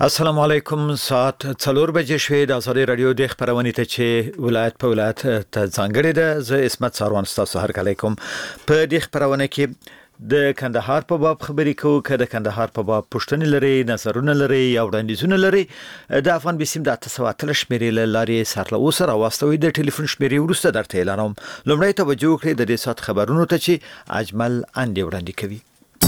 السلام علیکم. ساعت 4 بجې شوې د ازادي رادیو د خبرونې ته چې ولایت په ولایت ته ځانګړې ده. زه اسمت ساروان ستاسو هر کله کوم. په دې خبرونه کې د کندهار په باب خبرې کوو. که د کندهار په باب پوښتنې لري، نظرونه لري یا وړاندیزونه لري، د افغان بسیم د 803 شمیرې له لارې سره اوسه راوستوي. د ټلیفون شمیرې وروسته درته اعلانوم. لومړی توجه وکړئ د دې سات خبرونو ته چې اجمل اندې وړاندې کوي.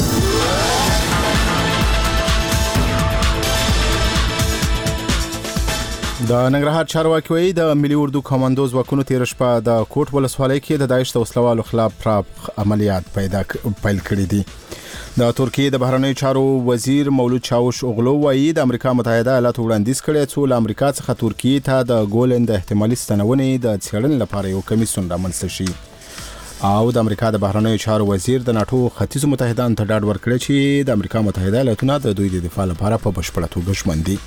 د ننګرهار چارواکي وایي د ملي اردو کمانډو ځواکونو تیر شپه د کوټ ولسوالۍ کې د داعش د وسلوالو خلاف پراخ عملیات پیل کړي دي. د ترکیې د بهرنیو چارو وزیر مولود چاوش اوغلو وایي د امریکا متحده ایالاتو وړاندیز کړی څو له امریکا څخه ترکیې ته د ګولن د احتمالي ستنونې د څېړنې لپاره یو کمیسیون رامنځته شي. او د امریکا د بهرنیو چارو وزیر د ناتو ختیځو متحدانو ته ډاډ ورکړی چې د امریکا متحده ایالاتونه د دوی د دفاع لپاره په بشپړه توګه ژمن دي.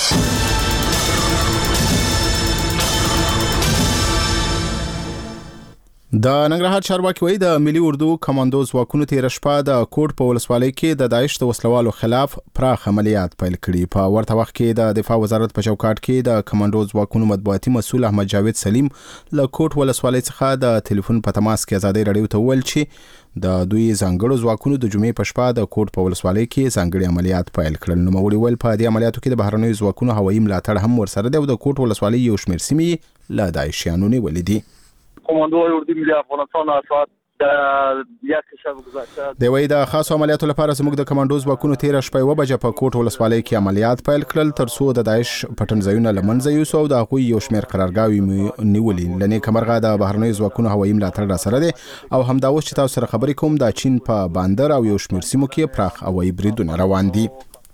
د ننګرهار چارواکي وایي د ملي اردو کمانډو ځواکونو تیر شپه د کوټ په ولسوالۍ کې د داعش د وسلوالو خلاف پراخ عملیات پیل کړي. په ورته وخت کې د دفاع وزارت په چوکاټ کې د کمانډو ځواکونو مطبوعاتي مسؤل احمد جاوید سلیم له کوټ ولسوالۍ څخه د ټلیفون په تماس کې ازادي رادیو ته وویل چې د دوی ځانګړو ځواکونو د جمعې په شپه د کوټ په ولسوالۍ کې ځانګړي عملیات پیل کړل. نو موږ ویل په دې عملیاتو کې د بهرنیو ځواکونو هوایي ملاتړ هم ورسره دی او د کوټ ولسوالۍ یو شمېر سیمې له داعشیانو نیولې دي. کمانډو اردو ملي افغانستان اسوات د یک شب گذشته د وای د خاصو عملیاتو لپاره زموږ د کمانډو ځواکونو 13 شپې و بجې په کوټ ولسوالۍ کې عملیات پیل کړل ترڅو د داعش پټنځایونه لمنځه یوسو او د هغوی یو شمېر قرارګاوي نیولې. لنې کمرغه د بهرنیو ځواکونو هوایي ملاتړ را سره دی او همدا اوس چې تاسو سره خبرې کوم د چین په باندر او یو شمېر سیمو کې پراخ هوایي بریدونه روان دي.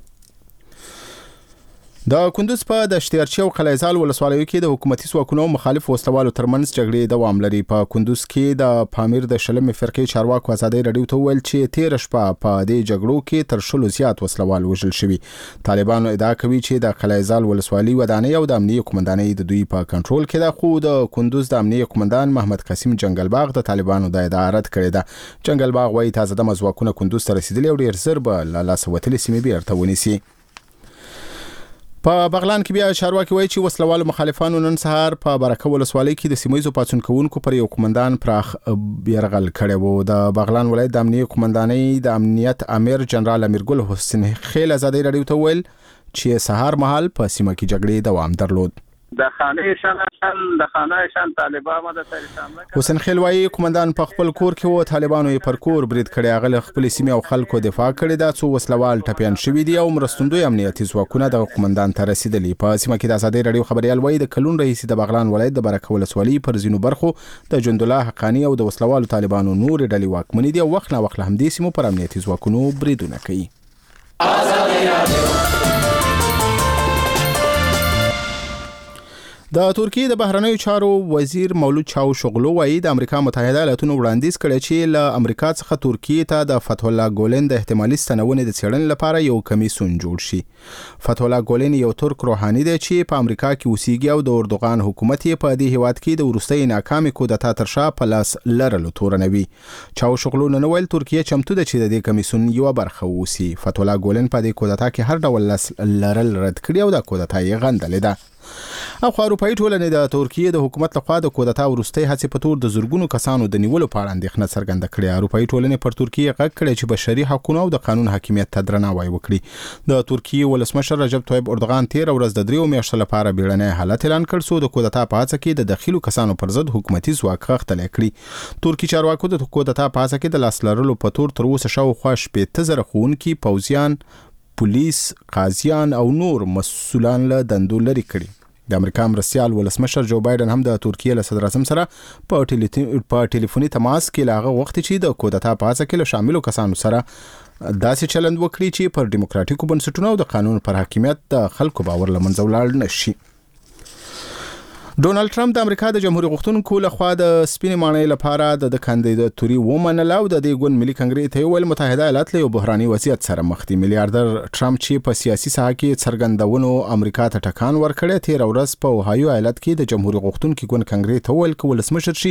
د کندوز په دشتیارچی او قلعه‌زال ولسوالیو کې د حکومتي ځواکونو مخالف وسلوالو ترمنځ جګړې دوام لري. په کندوز کې د پامیر د شلمې فرقې چارواکو ازادي رادیو ته ویل چې تیر شپه په دې جګړو کې تر شلو زیات وسلوال وژل شوي. طالبانو ادعا کوي چې د قلعه‌زال ولسوالۍ ودانۍ او د امنیه قومندانۍ د دوی په کنټرول کې ده، خو د کندوز د امنیه قومندان محمد قاسم جنگلباغ د طالبانو د ادعا رد کړې ده. جنگلباغ وایي تازه د ځواکونه کندوز ته رسیدلي او ډیر زر به له لاسه وتلې سیمې بیرته ونیسي. په بغلان کې بیا چارواکي وایي چې وسلوالو مخالفانو نن سهار په برکه ولسوالۍ کې د سیمایي پاڅون کوونکو پر یو قومندان پراخ بیرغل کړی وو. د بغلان ولایت د امنیه قومندانۍ د امنیت امیر جنرال امیرګل حسین خیل ازادي رادیو ته ویل چې سهار مهال په سیمه کې جګړې دوام درلود. د خانه شان طالبانو د سره حسین خیل وایي قومندان په خپل کور کې وو، طالبانو یې پر کور برید کړی، هغه خپل سیمه او خلکو دفاع کړی دا څو وسلوال ټپيان شوي دي او مرستندوی امنیتي ځواکونه د قومندان ته رسیدلي. په سیمه کې د ازادي رادیو خبريال وایي د کلون رئیس د بغلان ولایت د برکه ولسوالۍ پر زینو برخو د جند الله حقانی او د وسلوالو طالبانو نور ډلې واکمنې دي او وخت نه وخت هم دې سیمو پر امنیتي ځواکونو بریدونه کوي. ازادي رادیو د ترکیې د بهرنیو چارو وزیر مولود چاوش اوغلو وایي د امریکا متحده ایالاتونو وړاندیز کړی چې له امریکا څخه ترکیې ته د فتح الله ګولن د احتمالي ستنونې د څېړنې لپاره یو کمیسیون جوړ شي. فتح الله ګولن یو ترک روحاني دی چې په امریکا کې اوسېږي او د اردوغان حکومت یې په دې هیواد کې د وروستۍ ناکامې کودتا تر شا په لاس لرلو تورنوي. چاوش اوغلو نن ویل ترکیه چمتو ده چې د دې کمیسیون یو برخه اوسي. فتح الله ګولن په دې کودتا کې هر ډول لرل رد کړی او د کودتا یې غندلې ده. او اروپایي ټولنې د ترکیې د حکومت لخوا د کودتا وروستۍ هڅې په تور د زورګونو کسانو د نیولو په اړه اندېښنه څرګنده کړې. اروپایي ټولنې پر ترکیې غږ کړی چې بشري حقوقو او د قانون حاکمیت ته درناوی وکړي. د ترکیې ولسمشر رجب طیب اردوغان 13 ورځ د 3 میاشتو لپاره بیړنی حالت اعلان کړ څو د کودتا په هڅه کې د داخلو کسانو پر ضد حکومتي ځواک غښتلی کړي. ترکي چارواکو د کودتا په هڅه کې د لاس لرلو په تور تر اوسه شاوخوا 15,000 ښوونکي، پوځیان، پولیس، قاضیان او نور مسؤلان له دندو لرې کړي. د امریکا مرستیال ولسمشر جو بایدن هم د ترکیې له صدر اعظم سره په ټلیفوني تماس کې لاغه وخت چې د کودتا په هڅه کې له شاملو کسانو سره داسې چلند وکړي چې پر دیموکراتیکو بنسټونو او د قانون پر حاکمیت د خلکو باور له منځه ولاړ نشي. ډونالد ټرمپ د امریکا د جمهوریت غوښتونکو لخوا د سپینې ماڼۍ لپاره د کاندیداتوري ومنله او د دې ګوند ملي کنګرې ته ویل متحده ایالات له یو بحراني وضعیت سره مخ دي. میلیارډر ټرمپ چې په سیاسي ساحه کې څرګندونو امریکا ته ټکان ورکړی، 13 ورځ په اوهایو ایالت کې د جمهوریت غوښتونکو ګوند کنګرې ته ویل چې ولسمشر شي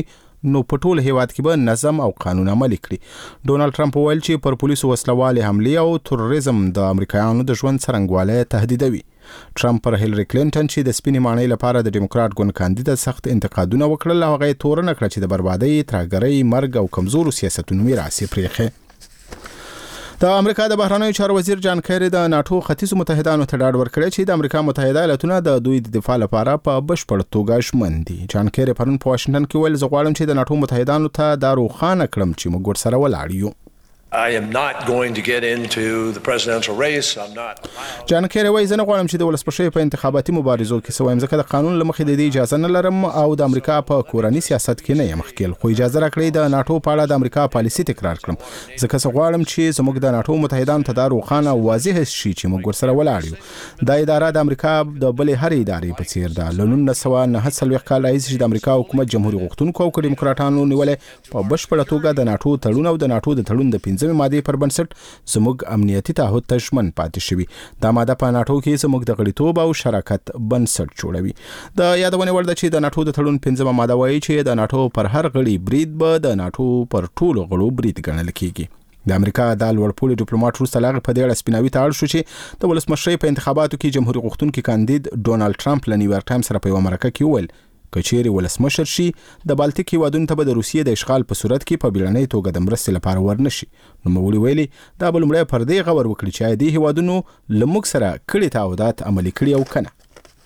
نو په ټول هیواد کې به نظم او قانون عملي کړي. ډونالد ټرمپ ویل چې پر پولیسو وسلوالې حملې او تروریزم د امریکایانو د ژوند څرنګوالی تهدیدوي. ټرمپ پر هیلری کلینټن چې د سپینې ماڼۍ لپاره د ډیموکرات ګوند کاندید سخت انتقادونه وکړل، هغه یې تورنه کړه چې د بربادۍ، ترهګرۍ، مرګ او کمزورو سیاستونو میراث یې پرېښی. د امریکا د بهرنیو چارو وزیر جان کیری د ناتو ختیځو متحدانو ته ډاډ ورکړی چې د امریکا متحده ایالاتونه د دوی د دفاع لپاره په بشپړ توګه ژمن دي. جان کیری پرون په واشنګټن کې ویل، زه غواړم چې د ناتو متحدانو ته دا روښانه کړم چې موږ ورسره ولاړ یو. I am not going to get into the presidential race. I'm not. جان کیری وایي، زه نه غواړم چې د ولسمشر په انتخاباتي مبارزو کې سویم، ځکه د قانون له مخې د دې اجازه نه لرم او د امریکا په کورنی سیاست کې نه یم ښکیل، خو اجازه راکړئ د ناتو په اړه د امریکا پالیسي تکرار کړم، ځکه زه غواړم چې زموږ د ناتو متحدانو ته دا روښانه او واضح شي چې موږ ورسره ولاړ یو. دا اداره د امریکا د بلې هرې ادارې په څیر ده. له 1949 کال راهیسې چې د امریکا حکومت جمهوریت غوښتونکو او ډیموکراټانو نیولې په بشپړه توګه د ناتو تړون او د ناتو د تړون د 5مې ماده پر بنسټ زموږ امنیتي تعهد ته ژمن پاتې شوي. دا ماده په ناتو کې زموږ د غړیتوب او شراکت بنسټ جوړوي. د یادونه وړ ده چې د ناتو د تړون 5مه ماده وایي چې د ناتو پر هر غړي برید به د ناتو پر ټولو غړو برید ګڼل کیږي. د امریکا د لوړپوړي ډیپلوماټ وروسته لاغه په دې اړه سپیناوي ته اړ شو چې د ولسمشر په انتخاباتو کې جمهوریت غوښتونکي کاندید ډونالد ټرمپ له نیویارک ټایمز سره په یو مرکه کې وویل، کچېری ولسمشر شي د بالټیک هیوادونو ته به د روسیې د اشغال په صورت کې په بیړنۍ توګه د مرستې لپاره ورنشي. نو موږ ویلي دا به لومړی پر دې غور وکړي چې دې هیوادونو له موږ سره کړي تعهدات عملي کړي او کنه.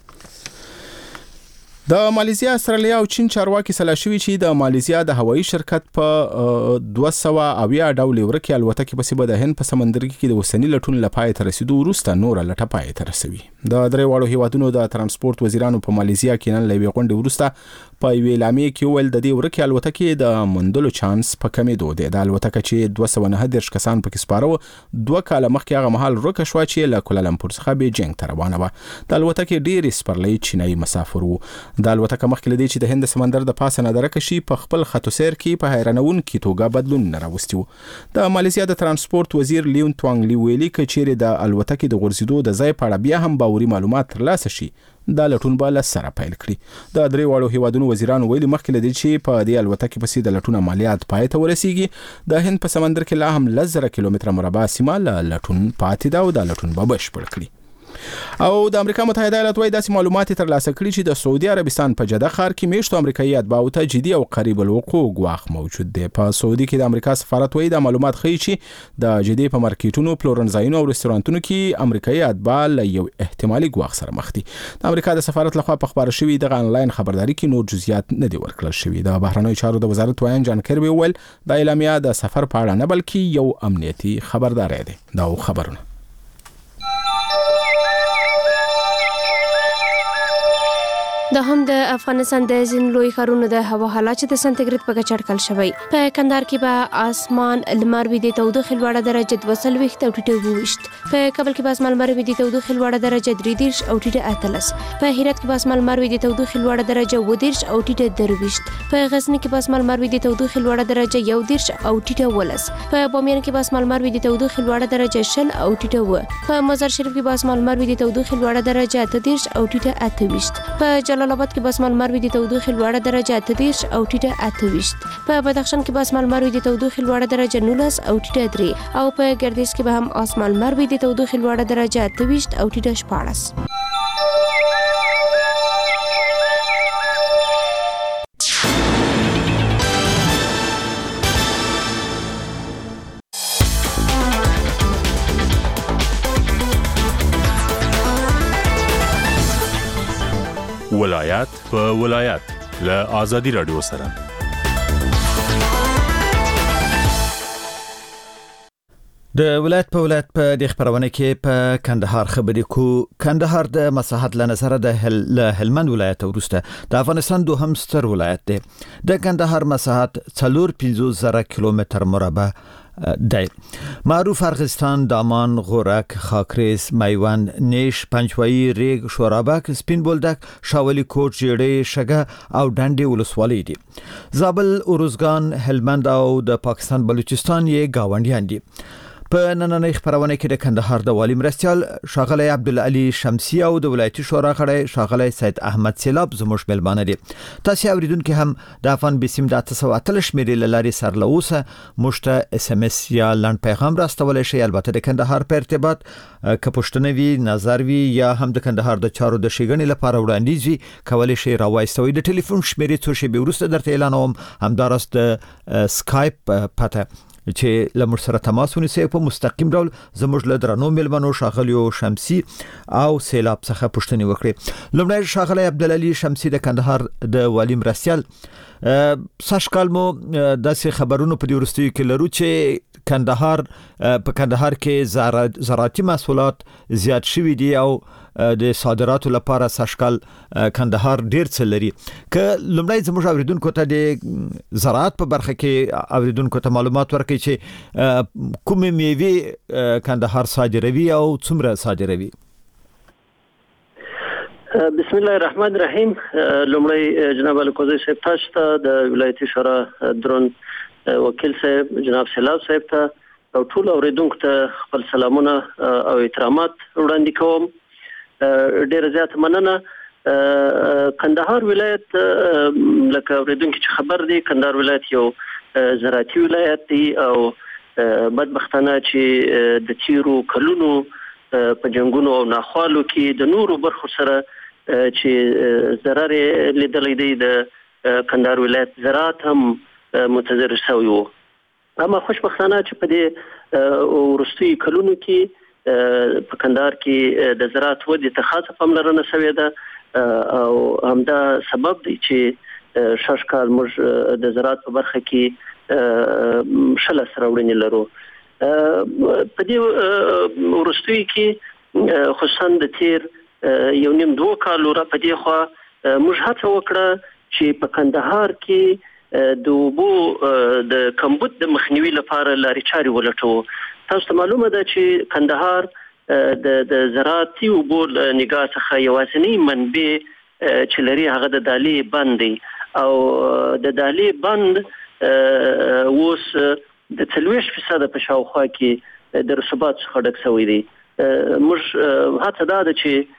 د مالیزیا، استرالیا او چین چارواکي سلا شوي چې د مالیزیا د هوایي شرکت په 200 ډول ورکې الوتکې پسې به د هند په سمندرګي کې د اوسني لټون لپاره تر رسیدو وروسته نور لټه پای ته رسوي. د درې واړو هیوادونو د ترانسپورت وزیرانو په مالیزیا کې نن لوي غونډه وروسته په ویلامي کې ویل د دې ورکې الوتکې د مندلو چانس په کمېدو دی. د الوتکه چې 209 کسان پکې سپاره 2 کال مخکې هغه مهال ورکه شو چې له کوالالمپور څخه بیجینګ ته روانه وه. د الوتکې ډېری سپرلۍ چینایي مسافر وو. د الوتکه مخکې لدی چې د هند سمندر د پاسه نه درکه شي په خپل خط سیر کې په حیرانونکې توګه بدلون نه راوستي وو. د مالیزیا د ترانسپورت وزیر لیون توانګ لی ویلي چې د الوتکې د غورځېدو د ځای په اړه بیا هم باوري معلومات ترلاسه شي دا لټون به له سره پیل کړي. د درې واړو هیوادونو وزیرانو ویلي مخکې لدی چې په دې الوتکې پسې د لټون عملیات پای ته ورسیږي. د هند په سمندر کې لا هم 10,000 کیلومتره مربع سیمه له لټون پاتې ده او د لټون به بشپړ کړي. او د امریکا متحده ایالات وايي داسې معلومات ترلاسه کړي چې د سعودي عربستان په جده ښار کې میشتو امریکایي اتباعو ته جدي او قریب الوقوع ګواښ موجود دی. په سعودي کې د امریکا سفارت وايي دا معلومات ښیي چې د جدي په مارکیټونو، پلورنځایونو او رستورانتونو کې امریکایي اتباع له یو احتمالي ګواښ سره مخ دي. د امریکا د سفارت لخوا په خبره شوی د انلاین خبرداري کې نور جزئیات نه دي ورکړل شوی. د بهرنیو چارو د وزارت وایي جان کیری ویل د اعلامیه د سفر په اړه نه بلکې یو امنیتي خبرداري ده. دا خبرونه د هم د افغانستان د ځینو لوی ښارونو د هوا حالات چې د سانتیګریډ په کچه اټکل شوی. په کندهار کې به اسمان لمر وي د تودوخې لوړه درجه 22 او ټیټه 22. په کابل کې به اسمان لمر وي د تودوخې لوړه درجه 33 او ټیټه 18. په هرات کې به اسمان لمر وي د تودوخې لوړه درجه 20 او ټیټه 23. په غزنی کې به اسمان لمر وي د تودوخې لوړه درجه 11 او ټیټه 19. په بامیان کې به اسمان لمر وي د تودوخې لوړه درجه 20 او ټیټه 9. په مزار شریف کې به اسمان لمر وي د تودوخې لوړه درجه 30 او ټیټه 28. په جلال آباد کې به اسمان لمر وي د تودوخې لوړه درجه 30 او ټیټه 28. په بدخشان کې به اسمان لمر وي د تودوخې لوړه درجه 19 او ټیټه 3. او په ګردیز کې به هم اسمان لمر وي د تودوخې لوړه درجه 28 او ټیټه 14. ولایت په ولایت له آزادي رادیو سره. د ولایت په ولایت په د خبرونه کې په کندهار خبرې کو. کندهار د مساحت له نظر د هلمند ولایت وروسته د افغانستان دوهم ستر ولایت دی. د کندهار مساحت 450,000 کیلومتر مربع دی. معروف ارغستان، دامان، غورک، خاکریز، میوند، نیش، پنجوایی، ریگ، شورابک، سپین بولدک، شاولی کوټ، جیړې، شګه او ډنډې ولسوالۍ دي. زابل، اروزګان، هلمند او د پاکستان بلوچستان یې گاونډیان دي. په نننۍ خبرونه کې د کندهار د والي مرستيال شاغلی عبدالعلی شمسی او د ولایتي شورا غړی شاغلی سید احمد سیلاب زموږ ملمانه دي. تاسو اوریدونکو هم د افغان بسیم د 908 شمیرې لاري سر لوسه مشته اس ام اس یا لاند پیغام راستول شي. البته د کندهار په ارتباط کپښتنوي نظر وی یا هم د کندهار د چارو د شیګنې لپاره وړاندیز وی کولای شي راوایستوي. د ټلیفون شمیرې څو شی به ورسته درته اعلانوم. همدارس د سکایپ پته چې لمر سره تماس ونیسي په مستقیم ډول زموږ له درنو ملمنو شاغلیو شمسی او سیلاب څخه پوښتنه وکړي. لومړی شاغلی عبدالعلی شمسی د کندهار د والي مرستيال ساشکال مو داسې خبرونو په ورستیو کې لرو چې کندهار په کندهار کې زراعتي محصولات زیات شوي دي او د صادراتو لپاره ساشکال کندهار ډیر څه لري. که لومړی زموږ اوریدونکو ته د زراعت په برخه کې اوریدونکو ته معلومات ورکړي چې کومې میوې کندهار صادروي او څومره صادروي. بسم الله الرحمن الرحیم. لومړی جناب الکوزی صاحب تاسو ته د ولایتي شورا درون وکیل صاحب جناب سیلاب صاحب ته او ټول اوریدونکو ته خپل سلامونه او احترامات وړاندې کوم. ډیر زیات مننه. کندهار ولایت لکه اوریدونکو چې خبر دی کندهار ولایت یو زراعتي ولایت دی او بدبختانه چې د تیرو کلونو په جنگونو او ناخوالو کې د نورو برخو سره چې ضرر لیدلې دی د کندهار ولایت زراعت هم متضرر شوی وو. اما خوشبختانه چې په دې ورستي کلونو کې په کندهار کې د زراعت ودې ته خاصه پاملرنه شوې ده او همدا سبب دی چې شاشکال موږ د زراعت په برخه کې شل سره وړاندې لرو. په دې ورستي کې خصوصا د تیر یو نیم 2 کالو را په دې خوا موږ هڅه وکړه چې په کندهار کې د اوبو د کمبود د مخنیوي لپاره لارې چارې ولټوو. تاسو ته معلومه ده چې کندهار د زراعتي اوبو نگاه څخه یوازینی منبع چې لري هغه د دالي بند دی او د دالي بند اوس د 40% په شاوخوا کې د رسوبات څخه ډک شوی دی. موږ هڅه ده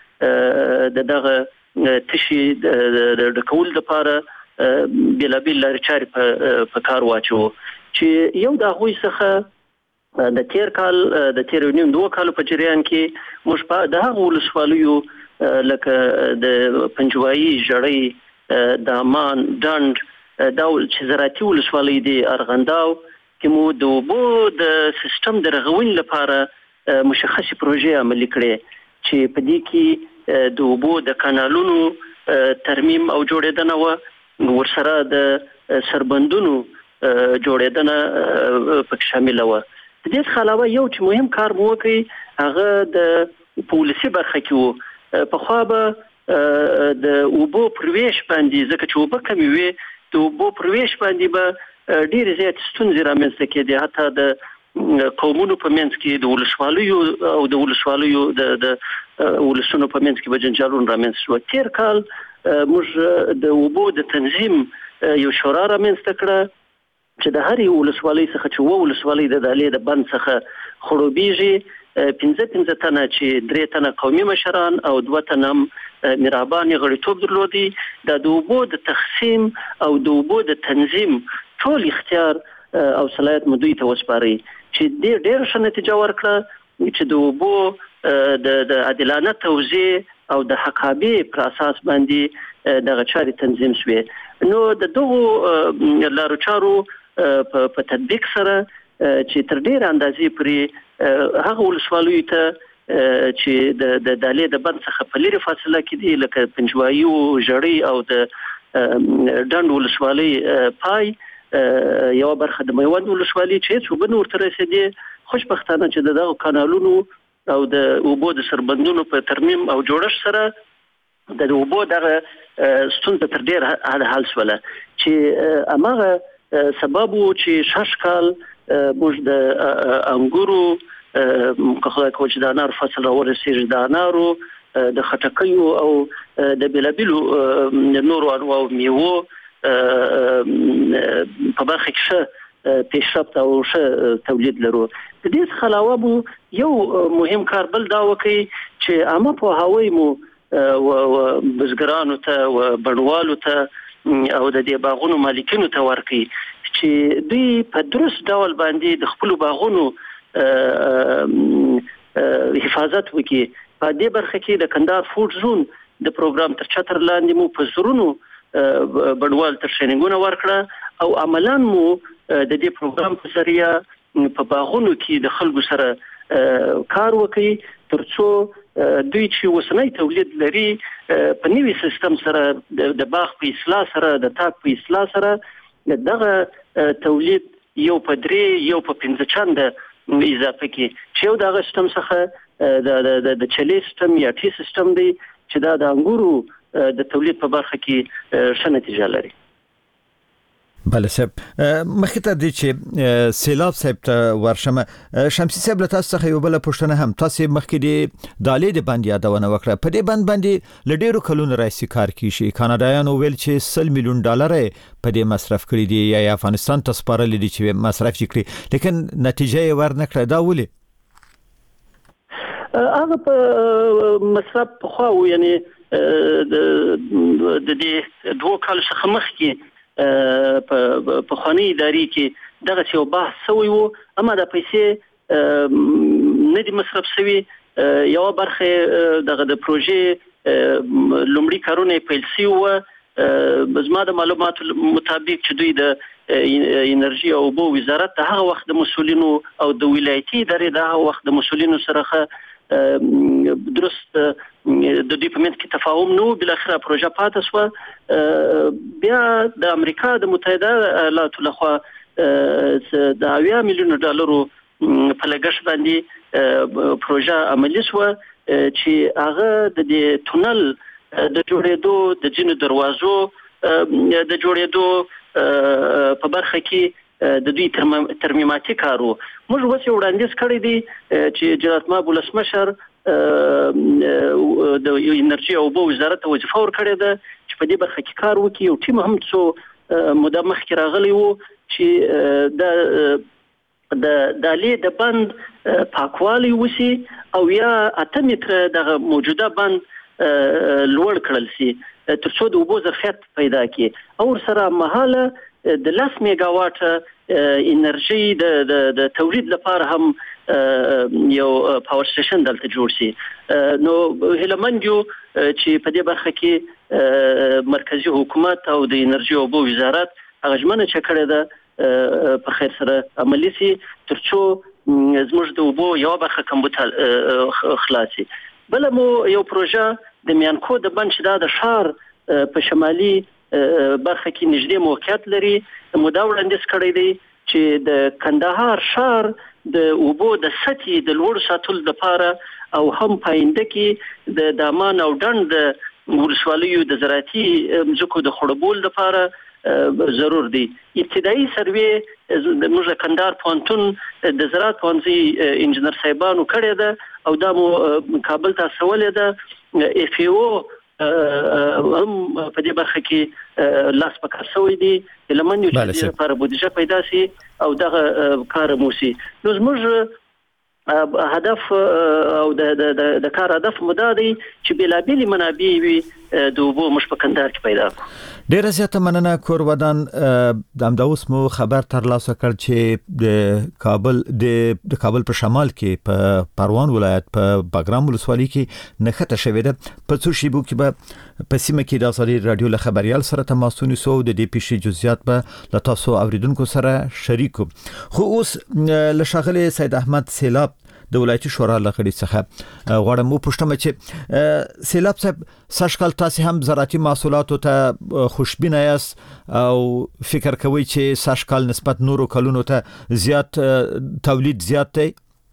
چې دغه تشي د کول لپاره بلابل لارې چارې په کار واچو چې یو د هغوی څخه د تیر نیم 2 کالو په جریان کې موږ په دغه ولسوالیو لکه د پنجوایي جړۍ د امان ډند دا چې زراعتي ولسوالۍ دی ارغنداو کې مو د اوبو د سیستم د رغونې لپاره مشخصي پروژې عملي کړې چې په دې کې د اوبو د کانالونو ترمیم او جوړېدنه و ورسره د سربندونو جوړېدنه پکې شامل و. د دې علاوه یو چې مهم کار مو وکړي هغه د پالیسي برخه کې وو. په خوا به د اوبو پرویش باندې ځکه چې اوبه کمې وي د اوبو پرویش باندې به ډېر زیات ستونزې رامنځته کېدې. حتی د قومونو په منځ کې د ولسوالیو او د ولسوالیو د ولسونو په منځ کې به جنجالونه رامنځته شو. تیر کال موږ د اوبو د تنظیم یو شورا رامنځته کړه چې د هرې ولسوالۍ څخه چې ولسوالۍ د دالې د بند څخه خړوبېږي 15 تنه چې 3 تنه قومي مشران او 2 تنه میرابان غړیتوب درلودي. د اوبو د تقسیم او د اوبو د تنظیم ټول اختیار او صلاحیت مو دوی ته وسپاري چې ډېر ښه نتیجه ورکړه چې د اوبو د عادلانه توزیع او د حقابې پر اساس باندې دغه چارې تنظیم شوې. نو د دغو لارو چارو په تطبیق سره چې تر ډېر اندازې پرې هغه ولسوالیو ته چې د دالې د بند څخه په لري فاصله کې دي لکه پنجوایي او جړۍ او د ډند ولسوالۍ پای یو برخه د میوند ولسوالۍ چې څو بنور تر رسیدي. خوشبختانه چې دغه کانالونو او د اوبو د سربندونو په ترمیم او جوړښت سره د اوبو دغه ستونزه تر ډېر حل شوله چې امغه سبب و چې شاشکال موږ د انګورو که د انارو فصل راورسېږي د انارو د خټکیو او د بلابلو نورو انواعو میوو په برخه کې پیشرفت او ښه تولید لرو. د دې څخه علاوه مو یو مهم کار بل دا وکړي چې عامه پوهاوی مو بزګرانو ته او بڼوالو ته او د دې باغونو مالکینو ته ورکړي چې دوی په درست ډول باندې د خپل باغونو حفاظت وکړي. په دې برخه کې د کندهار فوډ زون د پروګرام تر چتر لاندې مو په زرونو بڼوال ته ټریننګونه ورکړه او عملاً مو د دې پروګرام په ذریعہ په باغونو کې د خلکو سره کار وکړي ترڅو دوی چې وسنۍ تولید لري په نوي سیستم سره د باغ په اصلاح سره د تاک په اصلاح سره دغه تولید یو په 3 یو په 5 چنده اضافه کی چې یو دغه سیستم څخه د چلی سیستم یا ټي سیستم دی چې دا د انګورو د تولید په برخه کې ښه نتیجه لري. بله صاحب مخکې ته دی چې سیلاب صاحب ته ورشم شمسي صاحب له تاسو څخه یو بل پوښتنه هم تاسو مخکې دی دالې د باندې یادونه وکړه په دې باندې ل ډیرو کلونو راځي کار کیږي کاناډایانو ویل چې $100 ملیون په دې مصرف کړی دی یا افغانستان ته سپارل دي چې مصرف کړي لیکن نتیجه یې ورنکړه دا ولې هغه په مصرف په خو یعنی د دې 2 کال څخه مخکې په خاني ادارې کې دغه یو بحث شوی وو اما د پیسې نه دي مصرف شوی یو برخه دغه د پروژې لومړی کارونه پیل شوی و بزما د معلوماتو مطابق چې دوی د انرژي او اوبو وزارت د هغه وخت د مسولینو او د ولایتي ادارې د هغه وخت د مسولینو سره درست د دې په منځ کې تفاهم نو بل اخره پروژه پاتې شو بیا د امریکا د متحده ایالاتو لخوا د $80 ملیون په لګښت باندې پروژه عملي شو چې هغه د دې تونل د جوړېدو د جنو دروازو د جوړېدو په برخه کې د دوی ترمیماتي کارو موږ وڅ وړاندیز کړی دی چې جناب ولسمشر د انرژي او اوبو وزارت ته وظیفه ورکړې ده چې په دې برخه کې کار وکړي او ټیم هم څو موده مخکې راغلی وو چې د دالې د بند پاکوالي وسی او یا 8 متره د موجوده بند لوړ کړل سي ترڅو د اوبو ظرفیت پیدا کړي او سره مهاله د 10 میگا واټ انرژي د تولید لپاره هم یو پاور سټیشن دلته جوړ شي نو هلمندیو چې په دې برخه کې مرکزی حکومت او د انرژي او اوبو وزارت هغه ژمنه چکړه ده په خیر سره عملی سي ترڅو زموږ د اوبو یو برخه کمبوت خلاصي بل مو یو پروژه د میانکو د بنچ د شهر په شمالي برخه کې نږدې موقعیت لري مودا وړاندیز کړی دی چې د کندهار شهر د اوبو د سطحې د لوړ ساتلو لپاره او هم پاینده کې د دامان او ډند ولسوالیو د زراعتي مځکو د خړوبول لپاره ضرور دی. ابتدایي سروې د موږ کندهار پونتون د زراعت پونځي انجنیر صاحبانو کړی ده او دا مو کابل ته سوالې ده اف ای او هم په دې برخه کې لاس پکار شوی دی لمنیو چې لپاره بودیجه پیدا شي او دغه کار موسی نو زموږ هدف او د کار هدف مدا دی چې بلابل منابع وي د اوبو مش په کندهار کې پیدا کړو. ډیره زیاته مننه کور ودان د امداوس مو خبر ترلاسه کړ چې د کابل په شمال کې په پروان ولایت په باګرام ولسوالۍ کې نخته شوې ده په څو شیبو کې به په سیمه کې د ازادي رادیو له خبريال سره تماسونه سو د دې پیښې جزئیات به له تاسو اوریدونکو سره شریکو خو اوس له شاغله سید احمد سیلاب د ولایتي شورا لغړي څخه غواړم مو پوښتنه چې سیلاب صاحب ساشکل تاسو هم زراعتي محصولاتو ته خوشبینه یاست او فکر کوي چې ساشکل نسبت نورو کلونو ته زیات تولید زیات دی.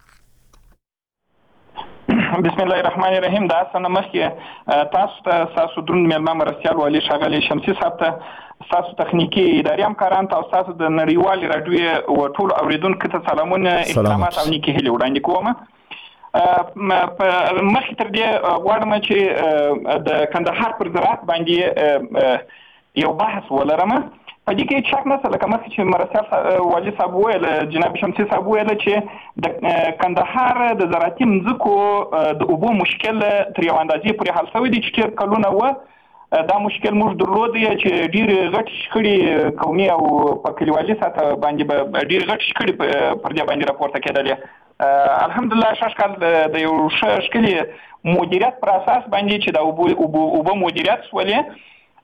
بسم الله الرحمن الرحیم دا سنه مخکې تاسو درون مېلمه مرستيال والي شغالي شمسي صاحب ته تاسو تخنیکی اداري همکاران ته تاسو د نړیوال رادیو او ټول اوریدونکو ته سلامونه احترامات او نیکی هیله وړاندې کوم. مخکې تر دې غواړم چې د کندهار پر زراعت باندې یو بحث ولرم په دې کې شک نشته لکه مخکې چې مرسل والي صاحب ویل جناب شمسي صاحب ویل چې د کندهار د زراعتي مځکو د اوبو مشکل تر یو اندازې پورې حل شوی دی چې ډېر کلونه و دا مشکل موږ درلود چې ډېر غټ شخړې قومي او په کلیوالي سطح باندې ډېر غټ شخړې پر دې باندې راپورته کېدلې الحمدلله شاشکال د یو ښکلي مدیریت پر اساس باندې چې د اوبو مدیریت سولې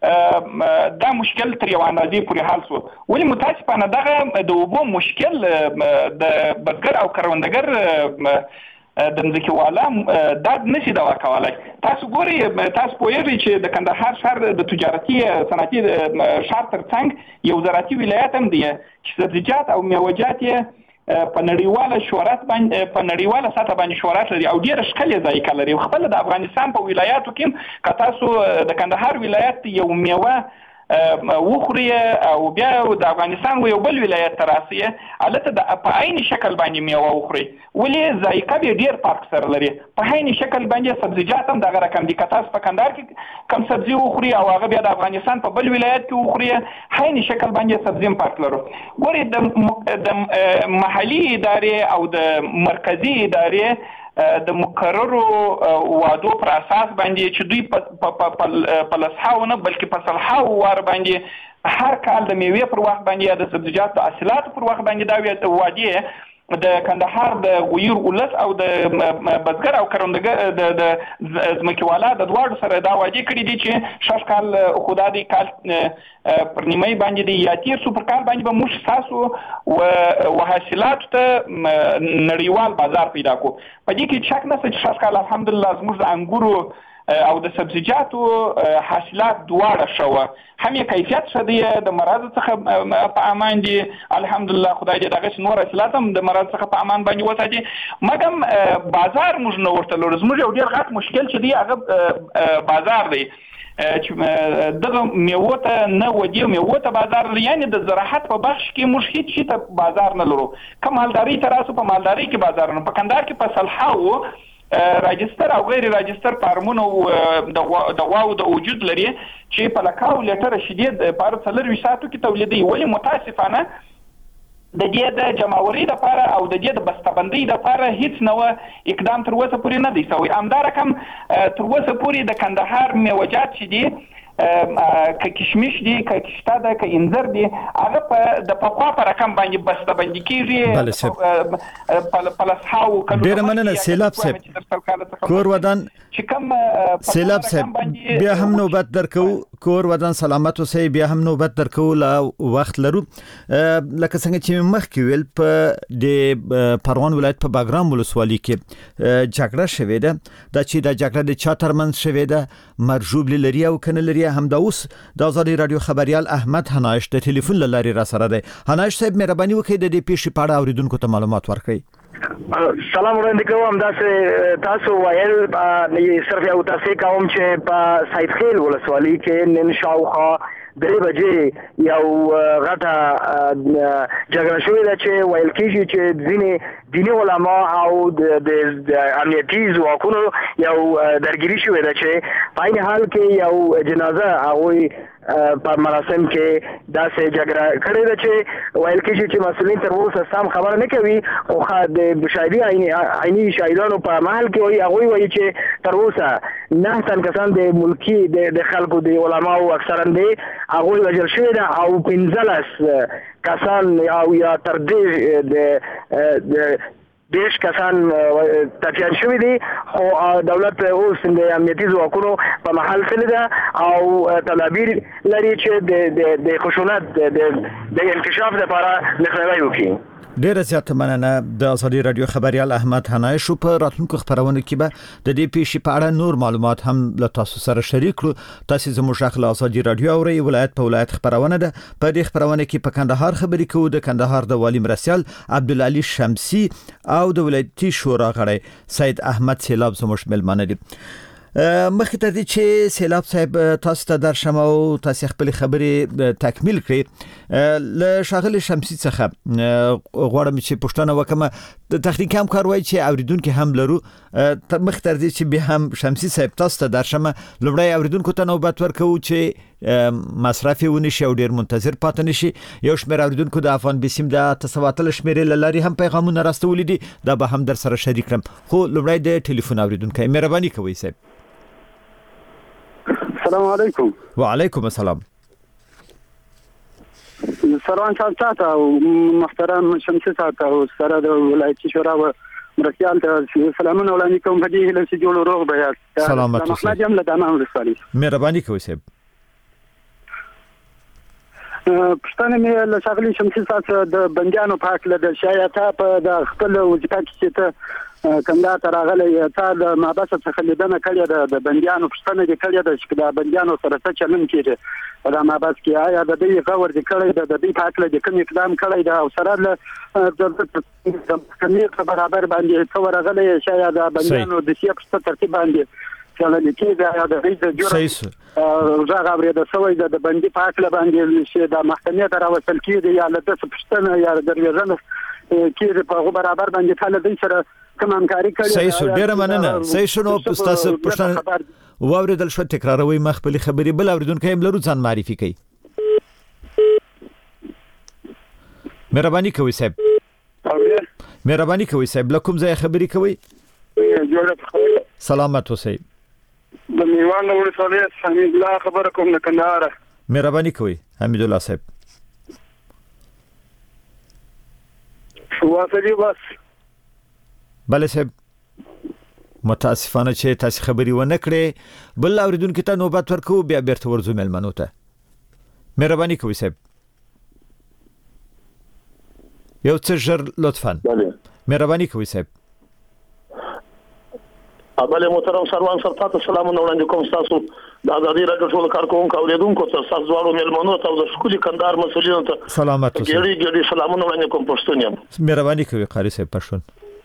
دا مشکل تر یو اندازې پورې حل شو ولې متاسفانه دغه د اوبو مشکل د بزګر او کروندګر د ځمکې والا دا نشي دوا کولای تاسو ګورئ تاسو پوهیږئ چې د کندهار ښار د تجارتي صنعتي ښار ترڅنګ یو زراعتي ولایت هم دی چې سبزیجات او میوه‌جات یې په نړیواله شهرت باندې په نړیواله سطح باندې شهرت لري او ډېر ښکلې ذایقه لري خپل د افغانستان په ولایاتو کې که تاسو د کندهار ولایت یو میوه وخوري او بیا د افغانستان یو بل ولایت ته راسي البته په عین شکل باندې میوه وخوري ولې ذایقه به ډېر فرق سره لري په عین شکل باندې سبزیجات هم دغه رقم دي که تاسو په کندهار کې کم سبزي وخوري او هغه بیا د افغانستان په بل ولایت کې وخوري عین شکل باندې سبزي هم فرق لري ګورئ د محلي ادارې او د مرکزي ادارې د مقررو وعدو پر اساس باندې چې دوی په لسحاو نه بلکې په سلحاو وار باندې هر کال د میوې پر وخت باندې یا د سبزیجات د حاصلاتو پر وخت باندې دا وعدې د کندهار د غویر ولس او د بزګر او کروندګر د ځمکېوالا د دواړو سره دا وعدې کړي دي چې شش کال خدا دې کال پر نیمه باندې دی یا تیر سو پر کال باندې به موږ تاسو او حاصلات ته نړیوال بازار پیدا کو په دې کې شک نشته چې شش کال الحمدلله زموږ د انګورو او د سبزیجاتو حاصلات دواړه شوه هم یې کیفیت ښه دی د مرض څخه په امان دي الحمدلله خدای دې دغسې نور حاصلات هم د مرض څخه په امان باندې وساتي مګم بازار موږ نه ورته لرو زموږ یو ډېر غټ مشکل چې دی هغه بازار دی چې دغه میوو ته نه ودی میوو ته بازار لري یعنې د زراعت په بخش کې موږ هیڅ شي ته بازار نه لرو که مالداري ته راسو په مالداري کې بازار نه په کندهار کې په سلحاو راجستر او غیر راجستر فارمونه د غواو د وجود لري چې په لکاو لیټر شدید په 24 ساعتو کې تولیدي ولې متاسفانه د دې د جمعوري لپاره او د دې د بسته‌بندۍ لپاره هیڅ نوع اقدام تر اوسه پورې نه دی شوی همدارقم تر اوسه پورې د کندهار میوه‌جات چې دي که کشمش دي که کشته ده که انځر دي هغه د پخوا په رقم باندې بسته‌بندي کېږي په لسحاو ډېره مننه سیلاب صاحب کور ودان چې کوم سیلاب صاحب بیا هم نوبت درکو کور ودان سلامت اوسئ بیا هم نوبت درکو لا وخت لرو لکه څنګه چې مخکې ویل په د پروان ولایت په باګرام ولسوالۍ کې جګړه شوې ده دا چې د جګړه د چا ترمنځ شوې ده مرجوب لري او کنه لري همدا اوس د آزادي رادیو خبريال احمد هنایش د ټلیفون لاري را سره دی هنایش صاحب مهرباني وکړئ د دې پیښې په اړه اوریدونکو ته معلومات ورکړئ سلام وړاندې کوم تاسو ویل صرف یو تاسو کوم چې په سید خیل ولسوالۍ کې نن شاوخوا 3 بجې یو غټه جګړه شوې ده چې ویل کېږي چې ځینې دیني علما او د امنیتي ځواکونو یو درګیري شوې ده چې په عین حال کې یو جنازه هغوی په مراسم کې داسې جګړه کړې ده چې ویل کېږي چې مسؤلین تر اوسه سم خبره نه کوي خو د شاهدي عیني شاهدانو په محل کې وایي هغوی وایي چې تر اوسه 9 تن کسان د ملکي د خلکو د علماو اکثرا دي هغوی وژل شوي ده او 15 کسان او یا تر دې د دیش کسان تفیان شوی دي خو دولت اوس د امنیتي ځواکونو په محل کې ده او تدابیر لري چې د خشونت د انکشاف لپاره مخنیوي وکړي ډیره زیاته مننه د آزادي رادیو خبريال احمد هنایش په راتلونکو خبرونه کې به د دې پیښې په اړه نور معلومات هم له تاسو سره شریک کړو تاسو زموږ شغله آزادي رادیو اوري ولایت په ولایت خبرونه ده په دې خبرونه کې په کندهار خبرې کوو د کندهار د والی مرسیال عبدالعلی شمسی او د ولایتي شورا غړی سید احمد سیلاب زموږ ملمانه دي مخکې ته دي چې سیلاب صاحب تاسو ته درشم او تاسو خپل خبرې تکمیل کړئ له شاغل شمسی څخه غواړم چې پښتنه وکم د تخنیک هم کار وای چې اوریدونکو هم لرو مخکې ته دي چې به هم شمسی صاحب تاسو ته درشم لوړی اوریدونکو ته نوبت ورکو چې مصرف ونشي او ډیر منتظر پاتې نشي. یو شمېر اوریدونکو د افغان بسیم د تسواتل شمېرې لاري هم پیغامونه راستولي دي، دا به هم در سره شریک کړم. خو لومړی د ټلیفون اوریدونکو مهرباني کوئ صاحب. السلام علیکم. وعلیکم السلام. سروان صاحب تاسو او محترم شمسي صاحب او سره د ولایتي شورا و مرکزیال ته سلامونه وړاندې کوم. په دې هیله چې جوړ روغ به یاست. سلامت اوسئ. احمد یم له دامن ولسوالۍ. مهرباني کوئ صاحب. پښتنه مې له ښاغلي شمسي صاحب د بندیانو په حق له شایعات په د خپل وظیفه کې چې کندهار ته راغلی تا د محبس څخه لیدنه کړې ده د بندیانو پښتنه دې کړې ده چې د بندیانو سره څه چلن کېږي په د محبس کې. آیا د دې غور دې کړی ده د دې په حق له کوم اقدام کړی ده او سره له د په برابر باندې څو راغلی شاید د بندیانو د سیاق په ترتیب باندې چې کېږي د دې د جوړ راغ اوري د سوي د بندي په حق باندې چې د محکمې ته راوصل کېږي یا له د پښتنه یا د ریاضن کې په برابر باندې ټاله دې سره کوم همکاري کوي. صحیح شو، ډیره مننه. صحیح شو. نو تاسو پښتنه واوریدل شو، تکراروي مخبلي خبري بل اوریدونکو هم لرو ځان معرفي کوي. مهرباني کوئ صاحب. مهرباني کوئ صاحب. لکم ځای خبري کوي. سلامت اوسئ. د میوان ولسوالۍ حمید الله خبر کوم د کندهار. مهرباني کوئ حمید الله صاحب. واصلي بس بله صاحب، متاسفانه چې تاسو خبري ونه کړې. بل اوریدونکو ته نوبت ورکو، بیا بیرته ورځو ملمنو ته. مهرباني کوئ صاحب. یو څه ژر لطفا. مهرباني کوئ صاحب. بله محترم سروان صاحب تاسو سلامونه وړاندې کوم. تاسو د ازادي راډیو ټول کارکونکو اوریدونکو ته تاسو دواړو ملمنو ته او د شکولي کندهار مسؤلینو ته سلامت اوسئ. ګړي سلامونه وړاندې کوم. پښتون یم. مهرباني کوئ قاری صاحب پښتون.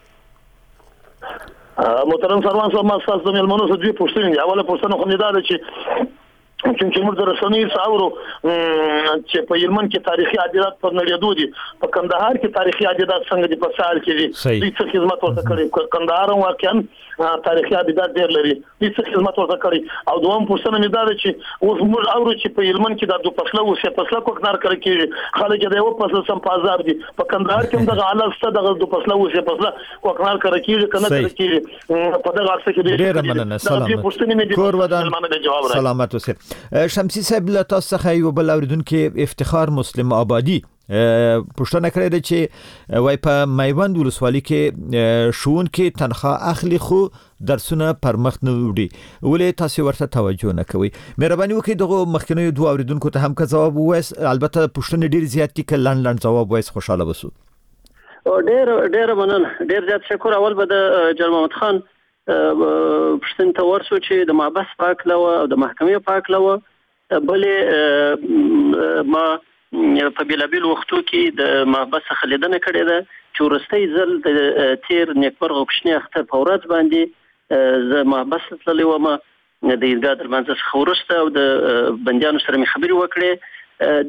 محترم سروان صاحب ما تاسو د ملمنو څخه دوی پوښتنه دی. اوله پوښتنه خو نه ده چې موږ د رسنیو څاورو چې په یمن کې تاریخي عادت پر نړیدو دي، په کندهار کې تاریخي عادت څنګه دي په سال کې دي. دوی څه خدمت ورته کړی. کندهار واقعا تاریخي عادت ډېر لري. دوی څه خدمت ورته کړی. او دوم پوښتنه مې ده چې اوس موږ اورو چې په یمن کې د دوه فصله او سه فصله کوکنار کړی کېږي. خلک د یو فصل سم په عذاب دي. په کندهار کې هم دغه حالت ست دغه دوه فصله او سه فصله کوکنار کړی کېږي کنه کړی کېږي. په دغه څه کې ډېر مننه. سلام. کور ودان. سلامت اوسئ. شمسي صاحب له تاسو څخه یو بل اوریدونکو افتخار مسلم آبادی پوښتنه کړې ده چې وای په میوند ولسوالۍ کې شون کې تنخواه اخلي خو درسونه پر مخ نه وړي، ولې تاسو ورته توجه نه کوئ؟ مهرباني وکړئ دغه مخکنیو دوه اوریدونکو ته هم که جواب ووایست. البته پوښتنه ډیر زیات دي، که لاند جواب وایست خوشاله وسو. ډیر مننه. ډیر زیات شکر. اول به د جنرال محمد خان پښتون ته ورسو چې د محبس پاک لوه او د محکمې پاک لوه بلې ما په بیلابیل وختو کې د محبس څخه لیدنه کړې ده چې وروستی ځل د تیر نیکمرغه کوچني اختر په ورځ باندې زه محبس تللی وم د عیدګاه تر لمانځه څخه وروسته او د بندیانو سره مې خبرې وکړې.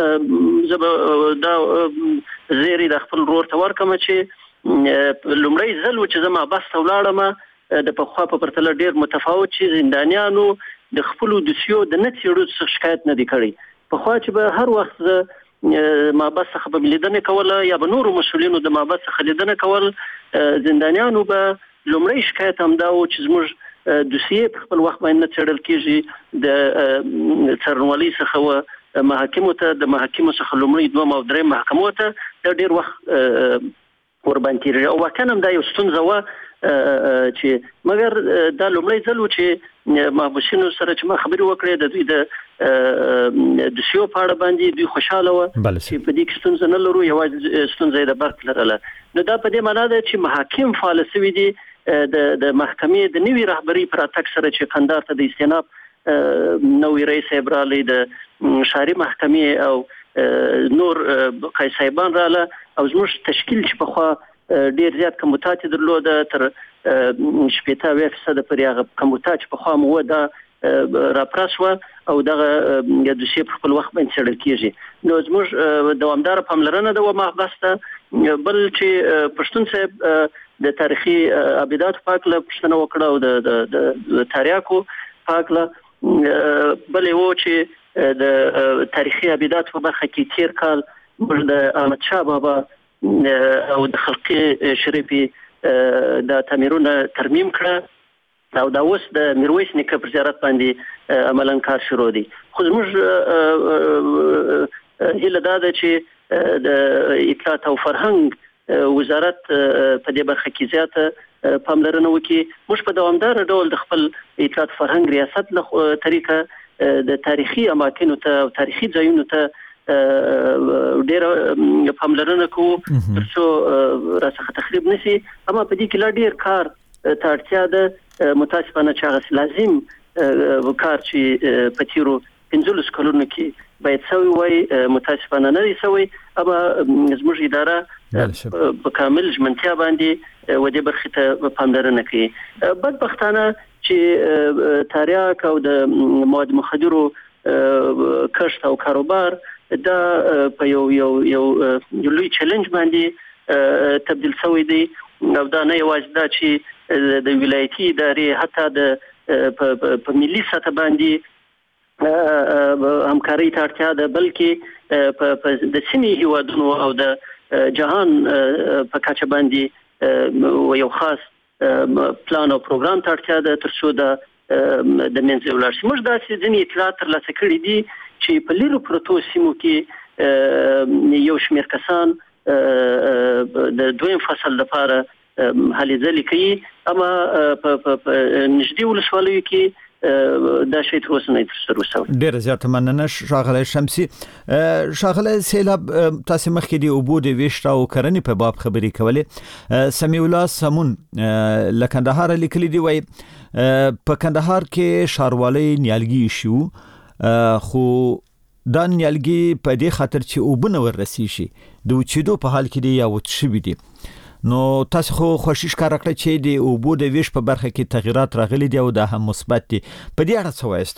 دا زیری د خپل ورور ته ورکم چې لومړی ځل و چې زه محبس ته ولاړم د پخوا په پرتله ډېر متفاوت چې زندانیانو د خپل دوسیو د نتیړو څخه شکایت نه دی کړی. په خوا چې به هر وخت محبس څخه به لیدنه کوله یا به نورو مسؤلینو د محبس څخه لیدنه کول، زندانیانو به لومړی شکایت هم دا و چې زموږ دوسیه په خپل وخت باندې نه څېړل کېږي. د څارنوالۍ څخه و محاکمو ته، د محاکمو څخه لومړی دوم او دریم محکمو ته دا ډېر وخت ورباندې کېږي. او واقعا هم دا یو ستونزه وه چې مګر دا لومړی ځل و چې محبوسینو سره چې ما خبرې وکړې د دوی د دوسیو په اړه باندې دوی خوشاله وه چې په دې کې ستونزه نه لرو، یوازې ستونزه یې د برق لرله. نو دا په دې معنا ده چې محاکم فعال شوي دي. د محکمې د نوي رهبري پر راتګ سره چې کندهار ته د استیناف نوی رئیس صاحب راغلی، د ښاري محکمې او نور قایي صاحبان راغله او زموږ تشکیل چې پخوا ډیر زیات کموتات درلوده تر 80% پورې هغه کموتات چې پخوا مو دا راپرسوه او دغه د دوسیې په خپل وخت باندې څېړل کېږي. نو زموږ دوامداره پاملرنه ده و محبس ته. بل چې پښتون صاحب د تاریخي ابداتو په هکله پوښتنه وکړه او د تاریاکو په هکله. بلې و چې د تاریخي ابدات په برخه کې تیر کال موږ د احمد شاه بابا او د خلقي شریفي د تعمیرونه ترمیم کړه او دا اوس د میرویس نیکه پر زیارت باندې عملاً کار شروع دي. خو موږ هیله دا ده چې د اطلاعات او فرهنګ وزارت په دې برخه کې زیاته پاملرنه وکړي. موږ په دوامدار ډول د خپل اطلاعات فرهنګ ریاست له طریقه د تاریخي اماکنو ته او تاریخي ځایونو ته ډېر پاملرنه کوو ترڅو راڅخه تخریب نشي. اما په دې کې لا ډېر کار ته اړتیا ده. متاسفانه چې هغه لازم کار چې په تیرو 15 کلونو کې باید سوی وای متاسفانه نه دی سوی. اما زموږ اداره په کامل ژمنتیا باندې و دې برخې ته پاملرنه کوي. بدبختانه چې تاریاک او د مواد مخدرو کښت او کاروبار دا په یو لوی چیلنج باندې تبدیل شوی دی او دا نه یوازې دا چې د ولایتي ادارې حتی د په ملي سطح باندې همکاري ته اړتیا ده بلکې د سیمې هیوادونو او د جهان په کچه باندې یو خاص پلان او پروګرام ته اړتیا ده ترڅو د منځ ولاړ شي. موږ داسې ځینې اطلاعات ترلاسه کړي دي چې په لیرو پرتو سیمو کې یو شمېر کسان د دویم فصل لپاره هلې ځلې کوي. اما په نږدې ولسوالیو کې دا شی تر اوسه نه ترسره شوی. ډېره زیاته مننه ښاغلی شمسي. ښاغلی سیلاب تاسو مخکې د اوبو د ویش او کرنې په باب خبرې کولې. سمیع الله سمون له کندهار لیکلي دی وایي په کندهار کې ښاروالۍ نیالګي شو خو دا نیالګي په دې خاطر چې اوبه نه وررسي شي د وچېدو په حال کې دی یا وچ شوي دي. نو تاسو خو خوشی ښکاره کړه چې د اوبو د ویش په برخه کې تغیرات راغلي دي او دا هم مثبت دي. په دې اړه څه وایست؟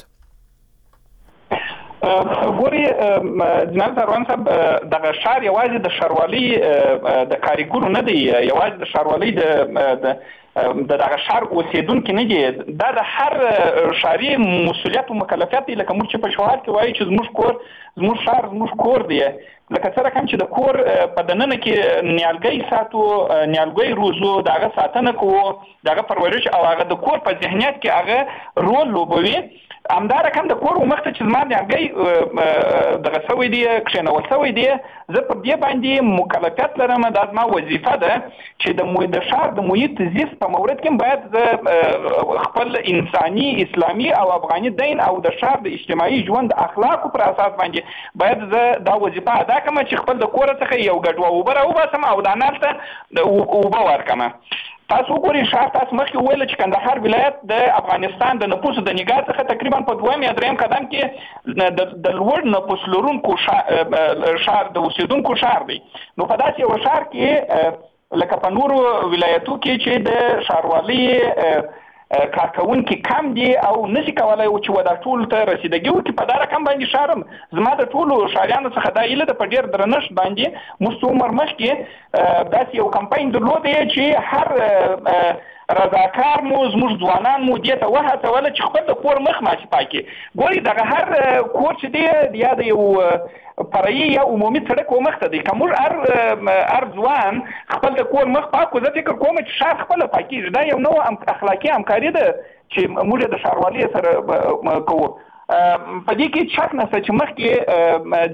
ګوري جناب دروان صاحب دغه ښار یوازې د ښاروالۍ د کاریګرو نه دی، یوازې د ښاروالۍ د دغه ښار اوسیدونکو نه دي. دا د هر ښاري مسؤلیت او مکلفیت دی. لکه موږ چې په شوال کې وایي چې زموږ کور زموږ ښار زموږ کور دی. لکه څنګه کوم چې د کور په دننه کې نیالګي ساتو، نیالګي روزو، دغه ساتنه کوو، دغه پرورش او هغه د کور په ذهنیت کې هغه رول لوبوي. همدارنګه کوم د کور ومخته چې زما نیالګي دغه سوی دی کښېنول سوی دی، زه پر دې باندې مکلفیت لرم. دا زما وظیفه ده چې د ښار د محیط زیست په مورد کې باید زه خپل انساني، اسلامي او افغاني دین او د ښار د اجتماعي ژوند د اخلاقو پر اساس باندې باید زه دا وظیفه ادا کړم چې خپل د کور څخه یو ګډ اوبه راوباسم او د انار ته اوبه ورکړم. تاسو ګورئ ښار تاسو مخکې وویل چې کندهار ولایت د افغانستان د نفوسو د نګاه څخه تقریبا په دویم یا دریم قدم کې د لوړ نفوس لرونکو ښار د اوسېدونکو ښار دی. نو په داسې یو ښار کې لکه په نورو ولایتو کې چې د ښاروالۍ کارکونکي کم دي او نشي کولای چې ودا ټول ته رسیدګي وکړي، په دا رقم باندې شارم زما د ټولو ښاریانو څخه دا ایله د په ډېر درنښت باندې موږ عمر مخکې داسې یو کمپاین درلود چې هر رضاکار مو زموږ ځوانان مو دې ته وهڅول چې خپل د کور مخ ماشي پاکي. ګوري دغه هر کور چې دی یا د یو فرعي یا عمومي سړک ومخته دی. که موږ هر ځوان خپل د کور مخ پاک کړو، زه فکر کوم چې ښار خپله پاکېږي. دا یو نوع اخلاقي همکاري ده چې موږ د ښاروالۍ سره کوو. په دې کې شک نشته چې مخکې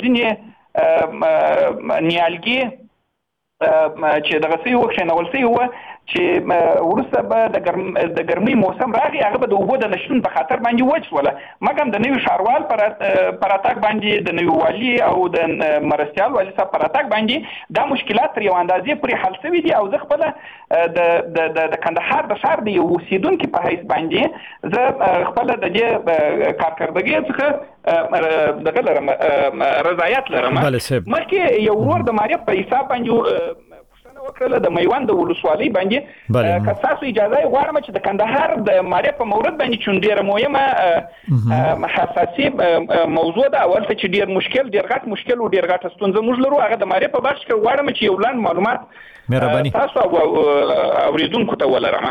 ځینې نیالګي چې دغه څه یو کښېنول شوي وه چې وروسته به د ګرمۍ موسم راغی، هغه به د اوبو د نشتون په خاطر باندې وچ شوله. مګر د نوي ښاروال پر راتګ باندې، د نوي والي او د مرستیال والي صاحب پر راتګ باندې دا مشکلات تر یو اندازې پورې حل شوي دي. او زه خپله د کندهار د ښار د یو اوسېدونکي په حیث باندې زه خپله د دې کارکردګۍ څخه دغه لرم، رضایت لرم. مخکې یو ورور د معرف په حساب باندې وکړه د میوند د ولسوالۍ باندې که تاسو اجازه غواړم چې د کندهار د معرف په مورد باندې چې ډېره مهمه حساسي موضوع ده، اول څه چې ډېر غټ مشکل او ډېر غټه ستونزه موږ لرو، هغه د معرف په برخه کې غواړم چې یو لاند معلومات تاسو اوریدونکو ته ولرم.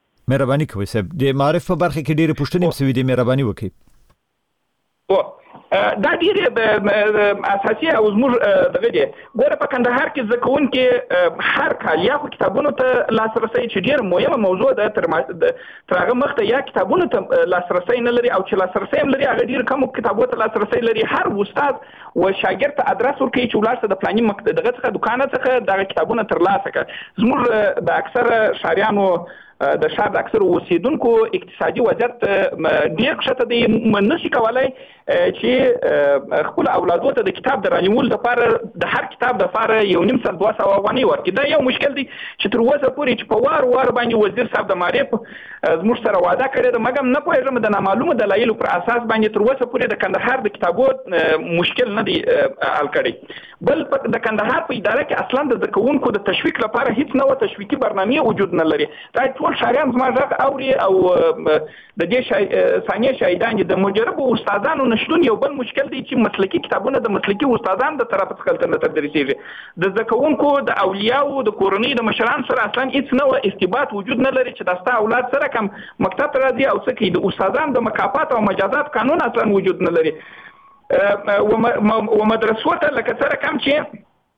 مهرباني کوئ صاحب. د معرف په برخه کې ډېرې پوښتنې هم شوي دي، مهرباني وکړئ. دا ډیر اساسي او زموږ دغه دی. ګوره په کندهار کې زده کوونکي هر کال یا خو کتابونو ته لاسرسی چې ډیر مهمه موضوع ده تر هغه مخته یا کتابونو ته لاسرسی نه لري او چې لاسرسی هم لري هغه ډیر کم کتابونو ته لاسرسی لري. هر استاد و شاګرد ته ادرس ورکوي چې ولاړ شه د فلاني دغه څخه دکان څخه دغه کتابونه ترلاسه کړه. زموږ د اکثره شاریانو د شهر د اکثر اوسیدونکو اقتصادي وضعیت ډیر ښه دی، نشي کولای چې خپل اولادو ته د کتاب درانیول لپاره د هر کتاب لپاره 1.5 200 افغانۍ ورکړي. دا یو مشکل دی چې تر اوسه پورې چې په وار باندې وزیر صاحب د معارف زموږ سره وعده کړې ده، مګر نه پوهېږم د نامعلومو دلایلو پر اساس باندې تر اوسه پورې د کندهار د کتابو مشکل نه دی حل کړی. بل د کندهار په اداره کې اصلا د زده کوونکو د تشویق لپاره هیڅ نوع تشویقي برنامه وجود نه لري. دا ټول شاریان زما غږ اوري او د دې ثانیه شاهدان دي. د مجربو استادانو نشتون یو بل مشکل دی چې مسلکي کتابونه د مسلکي استادانو د طرف څخه نه تدریسیږي. د زده کوونکو د اولیاءو د کورنۍ د مشرانو سره اصلا هیڅ نوع ارتباط وجود نه لري چې د ستا اولاد سره کوم مکتب ته راځي او څه کوي. د استادانو د مکافات او مجازات قانون اصلا وجود نه لري. و مدرسو ته لکه سره کم چې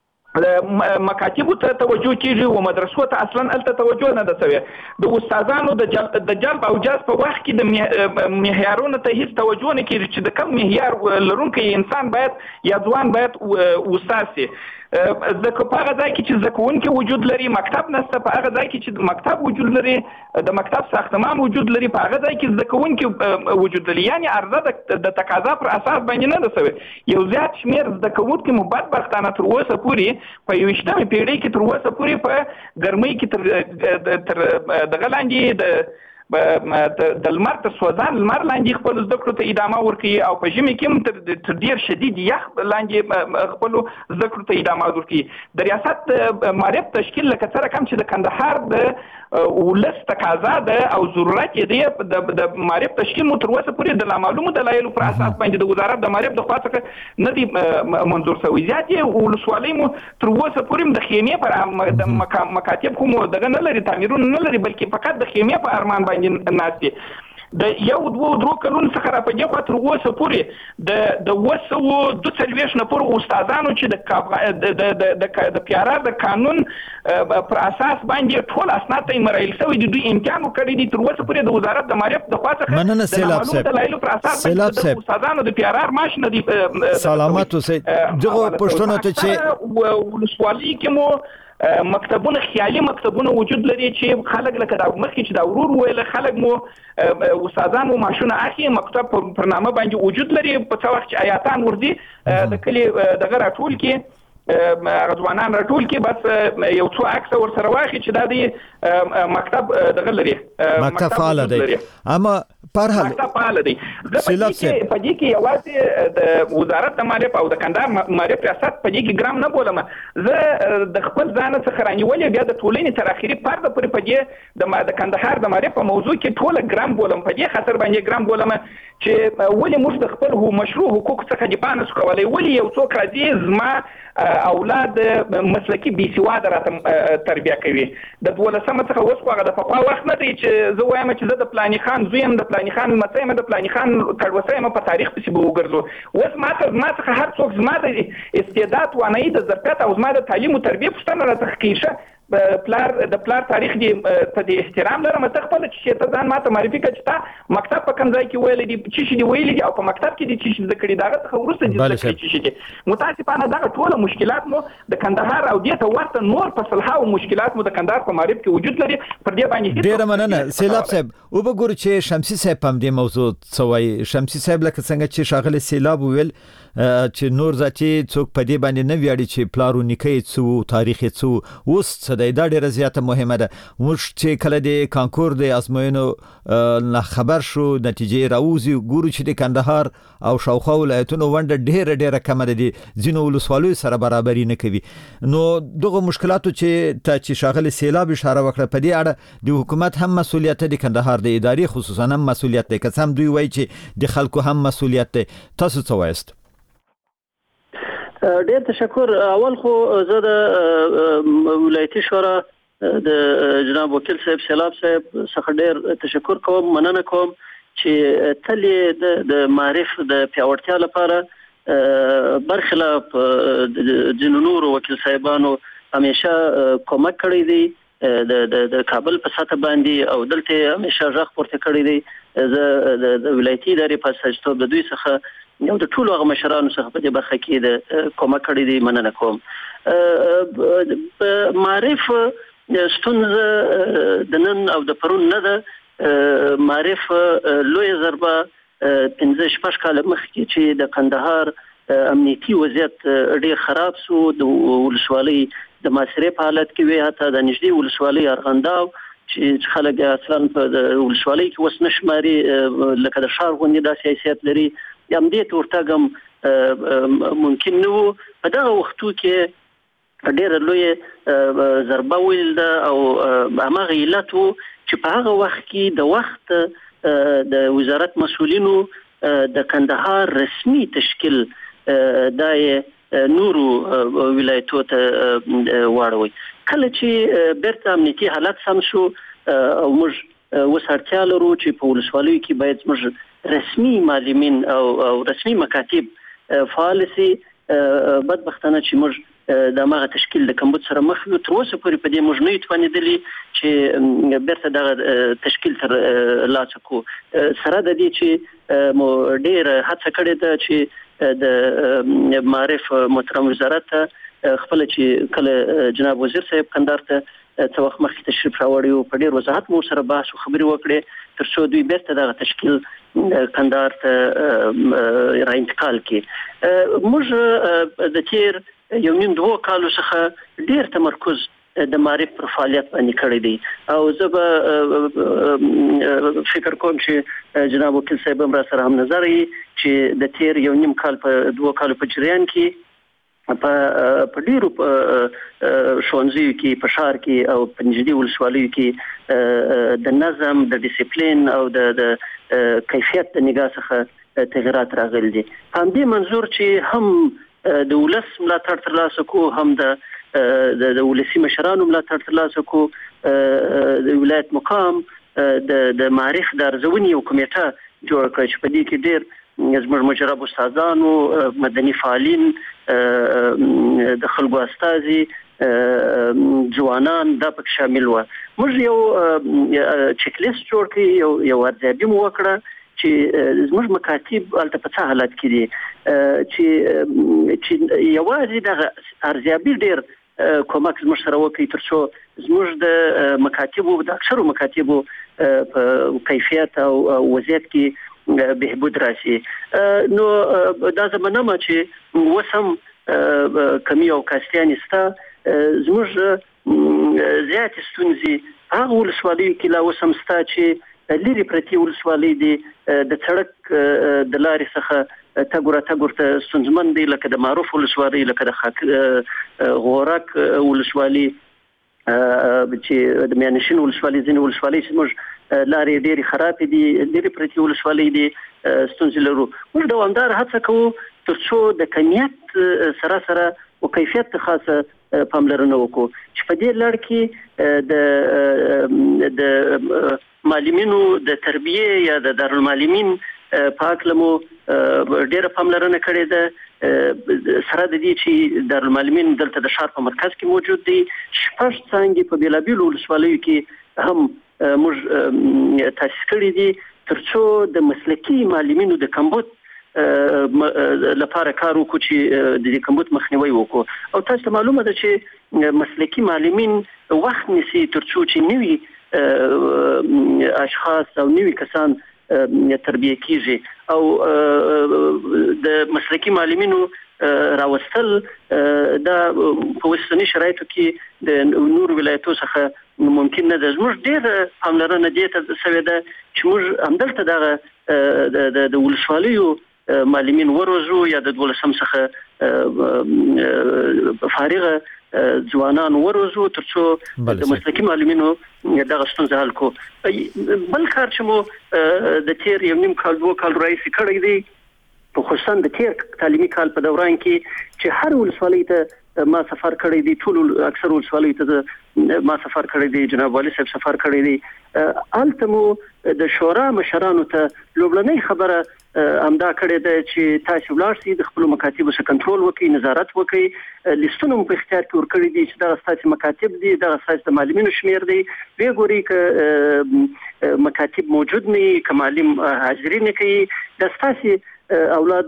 مکاتبو ته توجه کیږي و مدرسو ته اصلا الته توجه نه ده شوی. د استادانو د جلب او جذب په وخت کې د معیارونو ته هیڅ توجه نه کیږي چې د کوم معیار لرونکی انسان باید یا ځوان باید استاد شي. په هغه ځای کې چې زده کوونکي وجود لري مکتب نشته، په هغه ځای کې چې مکتب وجود لري د مکتب ساختمان وجود لري، په هغه ځای کې زده کوونکي وجود لري. یعنی عرضه د تقاضا پر اساس باندې نه ده شوی. یو زیات شمیر زده کوونکي مو بدبختانه تر اوسه پورې په 21مې پیړۍ کې تر اوسه پورې په ګرمۍ کې تر دغه لاندې د لمر تر سوځان لمر لاندې خپل زده کړو ته ادامه ورکوي او په ژمي کې هم تر ډیر شدید یخ لاندې خپل زده کړو ته ادامه ورکوي. د ریاست معارف تشکیل لکه څنګه کم چې د کندهار د ولس تقاضا ده او ضرورت دی د معارف تشکیل مو تر اوسه پورې د نامعلومو دلایلو پر اساس باندې د وزارت د معارف د خوا څخه نه دی منظور شوی. زیات یې ولسوالۍ مو تر اوسه پورې د خیمې پر د مکاتب کوم دغه نه لري، تعمیرونه نه لري، بلکې فقط د خیمې په ارمان باندې ناستي. د 1-2 کلونو څخه را په دې خوا تر اوسه پورې د 242 نفر استادانو چې د پیارار د قانون پر اساس باندې ټول اسناد ته مرایل شوي دي، دوی امتحان وکړی دي. تر اوسه پورې د وزارت د معارف د خوا څخه مننه سیلاب صاحب دلایل پر اساس د استادانو د پیارار ماش نه دي. سلامات اوسئ. دغه پښتنو ته چې ولسوالۍ کې مو مکتبونه خیالي مکتبونه وجود لري چې خلک لکه د مخکې چې د ورور ویل خلک مو استادانو ماشونه اخی مکتب پر نامه باندې وجود لري. په څو وخت چې آیاتان ورځي د کلی دغه راټول کې غزوانان راټول کې بس یو څو عکس ور سره واخی چې د دې مکتب دغه لري مکتب فعال دی. اما پر حال مکتب فعال دی. په دې کې یوازې د وزارت د معارف او د کندهار معارف ریاست په دې کې ګرام نه بولم. زه د خپل ځان څخه رانیولې بیا د ټولنې تر اخري پرده پورې په دې د کندهار د معارف په موضوع کې ټول ګرام بولم. په دې خاطر باندې ګرام بولم چې ولې موږ د خپل مشروع حقوق څخه دفاع نشو کولای. ولې یو څوک راځي زما اولاد مسلکی بي سواده راته تربیه کوي. د 12مه څخه اوس هغه د پخوا وخت نه دی چې زه وایم چې زه د پلاني خان زویم د پلاني خان مڅیم د پلاني خان کډوسیم په تاریخ پسې به وګرځو. اوس ما څخه هر څوک زما د استعداد وانه د ظرفیت او زما د تعلیم او تربیه پوښتنه راته کوي. د پلار تاریخ دی په دې احترام لرم ته خپل چې ته ځان ماته معرفي کړه چې تا مکتب په کوم ځای کې ویل دي چې شي دی ویل دي او په مکتب کې دي چې ذکر دي داغه څخه ورسته دي چې شي دي. متاسفانه دا ټول مشکلات مو د کندهار او دې ته ورته نور په صلح او مشکلات مو د کندهار په معرف کې وجود لري. پر دې باندې ډیر مننه سیلاب صاحب. او وګورئ چې شمسي صاحب هم دې موضوع څوي. شمسي صاحب لکه څنګه چې شاغله سیلاب ویل چې نور ځکه څوک په دې باندې نه ویاړي چې پلارو نیکي څو تاریخ څو اوس څه دا ډیره زیاته مهمه ده. موږ چې کله د کانکور د ازموینو نه خبر شو نتیجې راوځي ګورو چې د کندهار او شاوخوا ولایتونو ونډه ډیره کمه ده، ځینو ولسوالیو سره برابرۍ نه کوي. نو دغه مشکلاتو چې شاغله سیلاب اشاره وکړه په دې اړه د حکومت هم مسولیت دی، کندهار د ادارې خصوصا هم مسولیت دی، که هم دوی وایي چې د خلکو هم مسولیت دی. تاسو څه وایست؟ ډیر تشکر. اول خو زه د ولایتي شورا د جناب وکیل صاحب سیلاب صاحب څخه ډیر تشکر کوم، مننه کوم چې تل د معرف د پیاوړتیا لپاره برخلاف د نورو وکیل صاحبانو همیشه کومک کړی دی د کابل په سطح باندې او دلته همیشه ځخ پورته کړی دی زه د ولایتي ادارې په سجتوب د دوی څخه یو د ټولو هغه مشرانو څخه په دې برخه کې د کومک کړی دی مننه کوم. معرف ستونزه د نن او د پرون نه ده. معرف لوی ضربه 15 کال مخکې چې د کندهار امنیتي وضعیت ډیر خراب سو د ولسوالۍ د ماسره په حالت کې وی حتی د نږدې ولسوالۍ ارغنداو چې خلک اصلا په ولسوالۍ کې وس نشماري لکه د شهر غونډې د سیاست لري یم دې تورتاګم ممکن نو په دا وختو کې ډېر لوی ضربه ویل او هغه علتو چې په هغه وخت کې د وخت د وزارت مسؤلینو د کندهار رسمي تشکیل دای نورو ولایتو ته واړوي. کله چې بیرته امنیتي حالت سم شو او موږ وسارتیا لرو چې په ولسوالۍ کې باید موږ رسمي معلمین او رسمي مکاتب فعال سي، بدبختانه چې موږ د ماغه تشکیل د کمبود سره مخ یو تر اوسه پورې په دې موږ نه توانیدلی چې بیرته د تشکیل تر لاسه کو سره د دې چې مو ډیر هڅه کړې ده چې د معرف محترم وزارت خپل چې کله جناب وزیر صاحب کندهار ته څو وخت مخکې تشریف راوړی او په ډیر وضاحت مو سره بحث او خبرې وکړې تر څو دوی بیرته د تشکیل کندهار ته را انتقال کړي. موږ د تیر یو نیم 2 کالو څخه ډیر تمرکز د معرف پر فعالیت باندې کړی دی او زه به فکر کوم چې جناب وکیل صاحب هم را سره هم نظر یې چې د تیر یو نیم کال په 2 کالو په جریان کې په ډیرو ښوونځیو کې په ښار کې او په نږدې ولسوالیو کې د نظم د ډیسپلین او د کیفیت د نگاه څخه تغیرات راغلي دي. په دې منظور چې هم د ولس ملاتړ ترلاسه کو هم د ولسي مشرانو ملاتړ ترلاسه کو د ولایت مقام د معرف د ارزونې یو کمیټه جوړ کړ چې په دې کې ډیر زموږ مجرب استادانو مدني فعالین د خلکو استازي ځوانان دا پکې شامل و. موږ یو چیک لیست جوړ کړی یو ارزیابي مو وکړه چې زموږ مکاتب الته په څه حالت کې دي چې یوازې د ارزیابي ډیر کومک زموږ سره وکړي تر څو زموږ د مکاتبو د اکثرو مکاتبو په کیفیت او وضعیت کې بهبود راشي. نو دا زمانه ما چې وسم کمی او کاستیانی ستا زموږ زیات ستونزې هغه ولسوالۍ کې لا وسم ستا چې لري پرتی ولسوالۍ دي د سړک د لارې څخه تګور ته ستونزمن دي لکه د معروف ولسوالۍ لکه د غورک ولسوالۍ چې د میانشین ولسوالۍ ځینې ولسوالۍ چې موږ لارې ډېرې خرابې دي لري پرتې ولسوالۍ دي ستونزې لرو. موږ دوامدار هڅه کوو تر څو د کمیت سره او کیفیت ته خاصه پاملرنه وکړو چې په دې لړ کې د معلمینو د تربیه یا د دارالمعلمین په اړه مو ډېره پاملرنه کړې ده سره د دې چې دارالمعلمین دلته د ښار په مرکز کې موجود دي. 6 څانګې په بیلابیلو ولسوالیو کې هم موږ تاسیس کړی دي تر څو د مسلکي معلمینو د کمبود لپاره کار وکړو چې د کمبود مخنیوي وکړو او تاسو ته معلومه ده چې مسلکي معلمین وخت نیسي تر څو چې نوي اشخاص او نوي کسان تربیه کیږي او د مسلکي معلمینو راوستل دا په اوسنی شرایطو کې د نور ولایتو څخه ممکن نه ده. زموږ ډېر پاملرنه دې ته شوې ده چې موږ همدلته دغه د ولسوالیو معلمین وروزو یا د 12 څخه فارغه ځوانان وروزو تر څو د مسلکي معلمینو دغه ستونزه حل کو. بل کار چې مو د تیر یو نیم کال 2 کال راځي کړی دی خصوصا د تیر تعلیمي کال په دوران کې چې هر ولسوالۍ ته ما سفر کړی دی ټول اکثر ولسوالۍ ته ما سفر کړی دی جناب والي صاحب سفر کړی دی التمو د شورا مشرانو ته لومړنۍ خبره امدا کړی دی چې تاسو ولاړ سئ د خپل مکاتبو سره کنټرول وکړئ نظارت وکړئ لیستونه په اختیار کې ورکړي دي چې دا ستاسو مکاتب دي دا ستاسو معلمینو شمیر دی وی ګوري ک مکاتب موجود نه کمالم حاضری نه کوي د ستاسو اولاد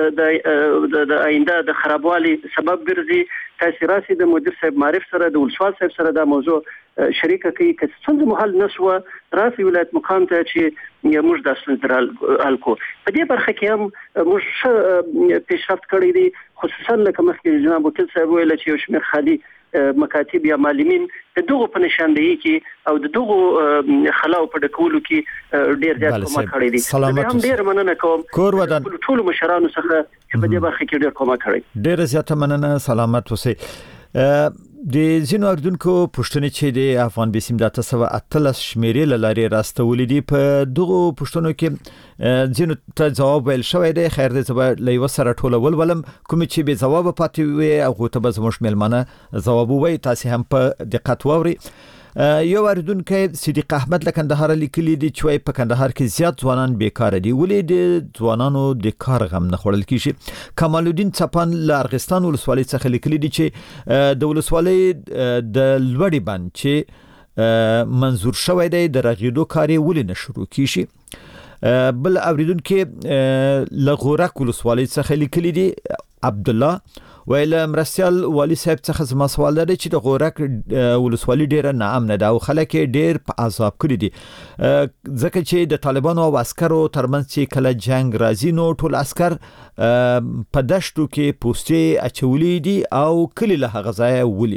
د آینده د خرابوالي سبب ګرځي تاسو راسي د مدیر صاحب معرف سره د ولسوال صاحب سره دا موضوع شریکه کوي که څنګه محل نسوه راسي ولایت مقام ته چې موږ د اصل الکو په دې برخه کې هم موږ پیشرفت کړی دي خصوصا لکه مخکې جناب وکیل صاحب ویل چې یو شمېر خالي مکاتب یا معلمین د دغه په نشاندهي کې او د دغه خلاو په ډکولو کې ډیر زیات کومک کړی دي هم ډیر مننه کوم کور ودان ټول مشرانو څخه چې په دې برخه کې ډیر کومک کړی ډیر زیات مننه سلامت اوسئ د زینو اردوونکو پښتنې چې د افغان بیسیم د 813 شمیرې لارې راستولې دي په دغه پښتنو کې زینو ته جواب ویل شوی دی خیر دې زبر لېو سره ټوله ولولم کوم چې به جواب پاتې وي او ته به زموږ ملمنه جواب وي تاسو هم په دقت واوري یو اردوونکو صدیق احمد لکندهار لیکلي دي چې په کندهار کې زیات ځوانان بیکاره دي ولې د ځوانانو د کار غم نه خوړل کیږي کمال الدین چپان لارغستان ولسوالۍ څخه لیکلي دي چې د ولسوالۍ د لوړی بند چې منظور شوی دی د رغیدو کاری ولې نه شروع کیږي بل اوریدونکو لغورک ولسوالۍ څخه لیکلي دي عبد الله ویل مرستيال والی صاحب څخه زما سوال لري چې د غورک ولسوالۍ ډیره ناامنه ده او خلک ډیر په عذاب کړی دي ځکه چې د طالبانو او عسکرو ترمنځ چې کله جنگ راځي نو ټول عسكر په دشتو کې پوسټي اچولې دي او کلی له هغه ځای ولي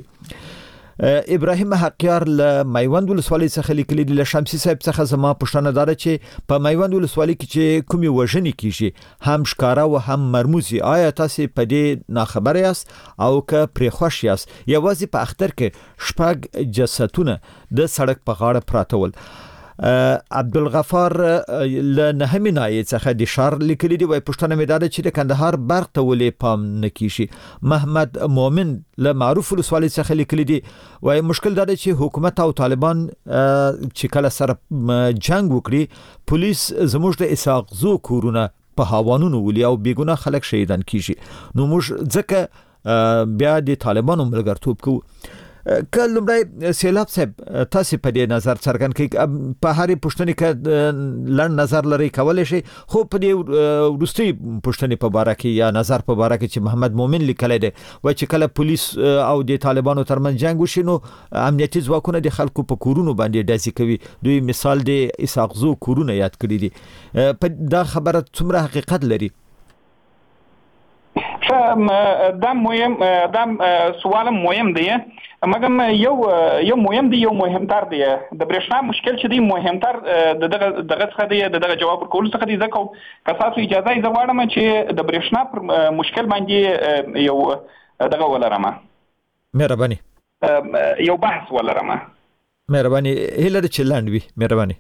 ابراهیم حقیار له میوند ولسوالۍ څخه لیکلي دي له شمسي صاحب څخه زما پښتنه دار چې په میوند ولسوالۍ کې چې کومي وژنې کیږي هم شکاره او هم مرموزي آیا تاسو په دې ناخبر یاست او که پرې خوښ یاست یوازې په اختر کې شپږ جسدونه د سړک په غاړه پراته ول عبدالغفار له نهمې ناحیې څخه د شار لیکلي دي وای پښتنه مې دا چې د کندهار برق ته ولې پام نه کیږي محمد مومن له معروف ولسوالۍ څخه لیکلي دي وای مشکل دا دی چې حکومت او طالبان چې کله سره جنگ وکړي پولیس زموږ د اساغزو کورونه په هاوانونو ولي او بیګونه خلک شهیدان کیږي نو موږ ځکه بیا د طالبانو ملګرتوب کوو کله لمړی سیلاب صاحب تاسو په دې نظر څرګند کړئ په هرې پښتنې کې لړ نظر لري کولای شي خو په دې ورستي پښتنې په باره کې یا نظر په باره کې چې محمد مومن لیکلی دی و چې کله پولیس او د طالبانو ترمنځ جنگ وشي نو امنیتي ځواکونه د خلکو په کورونو باندې ډزې کوي دوی مثال د اساغزو کورونه یاد کړی دي په دا خبره څومره حقیقت لري دا سوال مهم دی مګم یو مهم دی یو مهمتر دی د برېښنا مشکل چې دی مهمتر دغه څخه دی دغه جواب ورکول څخه دی ځکه که تاسو اجازه یې غواړم چې د برېښنا پر مشکل باندې یو دغه ولرم مهرباني یو بحث ولرم مهرباني هیله چې لاندوي مهرباني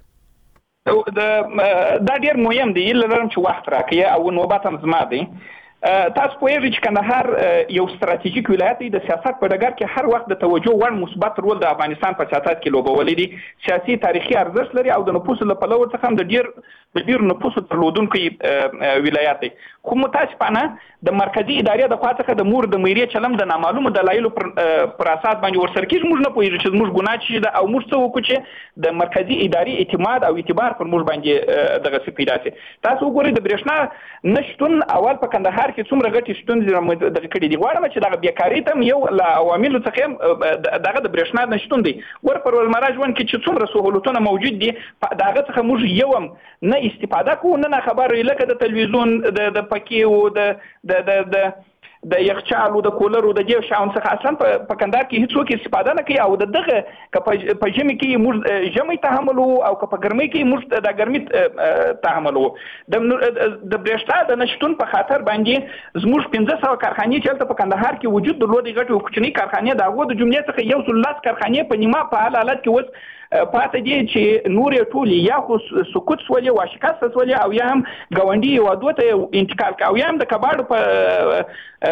دا ډیر مهم دی لرم چې وخت راکړي او نوبت هم زما دی تاسو پوهیږئ چې کندهار یو ستراتیژیک ولایت دی د سیاست په ډګر کې هر وخت د توجه وړ مثبت رول د افغانستان په سیاست کې لوبولې دي سیاسي تاریخي ارزښت لري او د نفوسو له پلوه څخه هم د ډیر نفوسو درلودونکی ولایت دی خو متاسفانه د مرکزی ادارې د خوا څخه د مور د میرې چلم د نامعلومو دلایلو پر اساس باندې ورسره کېږي موږ نه پوهیږو چې موږ ګناه چی ده او موږ څه وکړو چې د مرکزی ادارې اعتماد او اعتبار پر موږ باندې دغه څه پیدا شي تاسو وګورئ د برېښنا نشټون اول په کندهار کې څومره غټي ستونزې دغه کړي دي غواړم چې دغه بیکاري ته یو له عواملو څخه دغه د برېښنا نشټون دی ور پر ولمرا ژوند کې چې څومره سهولتونه موجود دي دغه څخه موږ یو هم نه استفاده کوو نه خبر لکه د تلویزیون د پکې او د یخچالو د کولرو د دې شاون څخه اصلا په کندهار کې هیڅوک استفاده نه کوي او دغه په ژمي کې موږ ژمي تحمل او په ګرمۍ کې موږ د ګرمۍ تحمل د برېښنا د نشټون په خاطر باندې زموږ 1500 کارخانې چې په کندهار کې وجود درلودي غټي او کوچني کارخانې د هغو د جملې څخه یو څل لاس کارخانې په نیمه په حالت کې وس پاتې دي چې نور ټول یا خو سقوط سولې او شکست سولې او یا هم ګاونډي هیوادو ته انتقال کوي هم د کباړو په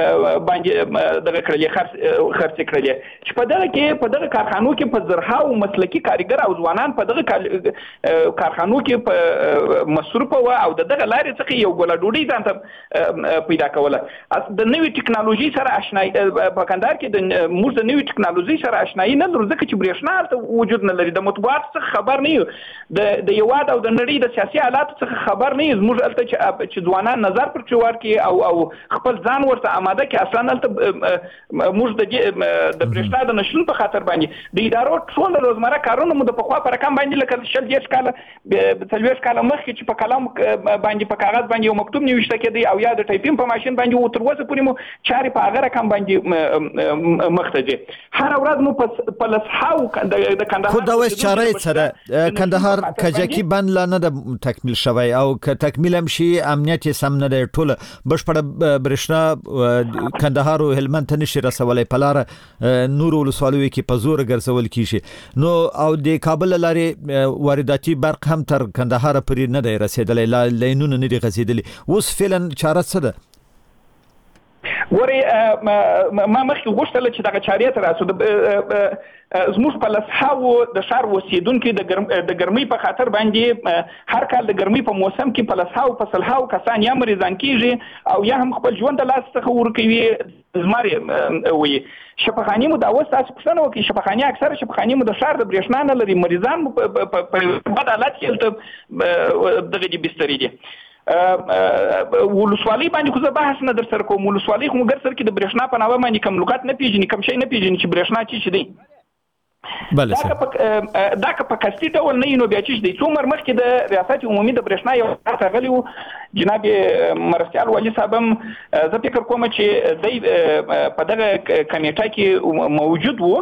باندې دغه کړلې خرڅ کړلې چې په دغه کارخانو کې په زرهاو مسلکي کارګر او ځوانان په دغه کارخانو کې په مصروف او دغه لارې څخه یو ګوله ډوډۍ ځان ته پیدا کوله. د نوې ټکنالوژي سره آشنایي په کندهار کې موږ د نوې ټکنالوژي سره آشنایي نه لرو ځکه چې برېښنا هلته وجود نه لري. د مطبوعاتو څخه خبر نه یو، د هېواد او د نړۍ د سیاسي حالاتو څخه خبر نه یو. زموږ هلته چې ځوانان نظر پر چې ورکړي او خپل ځان ورته آماده کړي، اصلا هلته موږ د برېښنا د نشتون په خاطر باندې د ادارو ټول روزمره کارونه مو د پخوا په رقم باندې لکه 40 کاله 40 کاله مخکې چې په قلم باندې په کاغذ باندې یو مکتوب نیوشته کېدی او یا د ټایپینګ په ماشین باندې تر اوسه پورې مو چارې په هغه رقم باندې مخته دي. هر ورځ مو په لسهاو د کندهار خو دا اوس چارې سره کندهار کجکی بند لا نه تکمیل شوی او که تکمیل هم شي امنیت سم نه دی، ټول بشپړه برېښنا کندهار او هلمند ته نشي رسولای، په لار نور ولسوالیو کې په زور ګرځول کیږي نو او د کابل لارې وارداتي برق هم تر کندهار پورې نه دی رسیدلی، لاینونه نه دي غځېدلي. اوس فعلا چاره څه ده؟ ګورئ ما مخکې غوښتله چې دغه چارې ته راسو. زموږ په لسهاو د ښار اوسېدونکي د ګرمۍ په خاطر باندې هر کال د ګرمۍ په موسم کې په لسهاو په سلهاو کسان یا مریضان کېږي او یا هم خپل ژوند د لاس څخه ورکوي، زمرې وي. شفاخانې مو دا اوس تاسو پوښتنه وکړئ، شفاخانې اکثره شفاخانې مو د ښار د برېښنا نه لري، مریضان مو په بد حالت کې هلته دغه دي بسترې دي. ولسوالۍ باندې خو زه بحث نه در سره کوم. ولسوالۍ خو ګر سر کې د برېښنا په نامه باندې کوم لغت نه پیژني، کوم شی نه پیژني چې برېښنا څه دی. دا که په قصدي ډول نه وي نو بیا څه دی. څو عمر مخکې د ریاست عمومي د برېښنا یو کار راغلی و، جناب مرستیال والي صاحب هم زه فکر کوم چې دی په دغه کمیټه کې موجود و.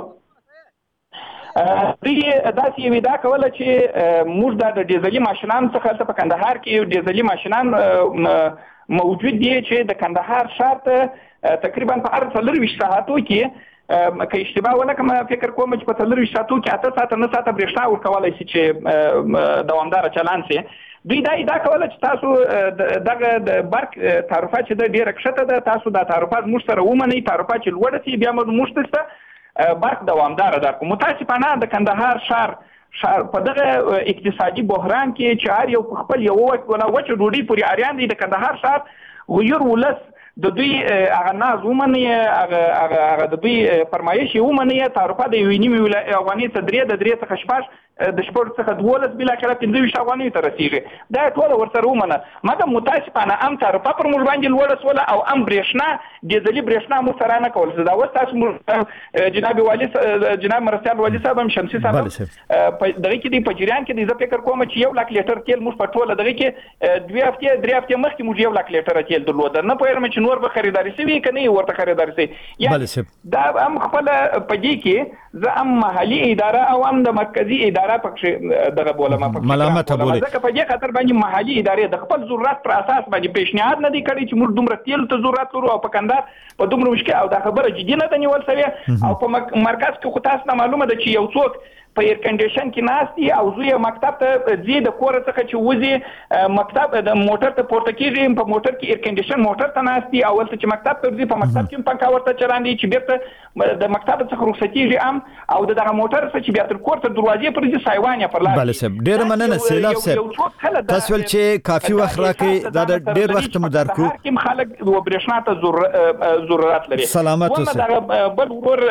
دوی داسې یو ادعا کوله چې موږ د ډیزلي ماشینانو څخه په کندهار کې ډیزلي ماشینان موجود دي چې د کندهار ښار ته تقریبا په هر 24 ساعتو کې که اشتباه ونه کړم فکر کوم چې په 24 ساعتو کې 8 ساعته 9 ساعته برېښنا ورکولی شي چې دوامداره چلان شي. دوی دا ادعا کوله چې تاسو دغه د برق تعرفه چې ده ډېره کښته ده، تاسو دا تعرفه زموږ سره ومنئ، تعرفه چې لوړه شي بیا موږ ته برق دوامداره درکړو. متاسفانه د کندهار ښار په دغه اقتصادي بحران کې چې هر یو په خپل یو وچه ډوډۍ پورې اریان دی، د کندهار ښار غیر ولس د دوی هغه ناز ومني، هغه د دوی فرمایش ومني، تعرفه د 1.5 افغانۍ څخه 3 څخه 6 د شپږ څخه 12 بالاخره 15 افغانۍ ته رسیږي. دا ټول ورسره ومنه. مګر متاسفانه هم تعرفه پر موږ باندې لوړه سوله او هم برېښنا ډیزلي برېښنا موږ سره نه کول. دا اوس تاسو جناب والي جناب مرستیال والي صاحب هم شمسي صاحب دغه کې دی په جریان کې دی. زه فکر کوم چې 1 لک لیټر تیل موږ په ټوله دغه کې 2 هفته 3 هفته مخکې موږ 1 لک لیټر تیل درلود. نه پوهېږم چې نور به خریداري شوي که نه ورته خریداري شوي. دا هم خپل په دې کې زه هم محلي اداره او هم د مرکزي اداره پکې دغه بولم ملامت بولي، ځکه په دې خاطر باندې محلي ادارې د خپل ضرورت پر اساس باندې پیشنهاد نه دی کړی چې موږ دومره تیل ته ضرورت لرو او په کندهار په دومره مشکل او دا خبره جدي نه ده نیول شوې. او په مرکز کې خو تاسو ته معلومه ده چې یو څوک په ایر کنډیشن کې ناست دي او زوی مکتب ته ځي د کور څخه چې وځي مکتب د موټر ته پورته کېږي، په موټر کې ایر کنډیشن موټر ته ناست دي او ولته چې مکتب ته ځي په مکتب کې پنکا ورته چلان دي چې بیرته د مکتب څخه رخصتېږي هم او دغه موټر څخه چې بیا تر کور ته دروازې پر ځي سایوان یې پر لار. بله صاحب ډېره مننه سیلاب صاحب، تاسو ول چې کافي وخت راکړئ، دا د ډېر وخت مو درکو. خلک د برېښنا ته ضرورت لري. سلامت اوسئ. دغه بل ور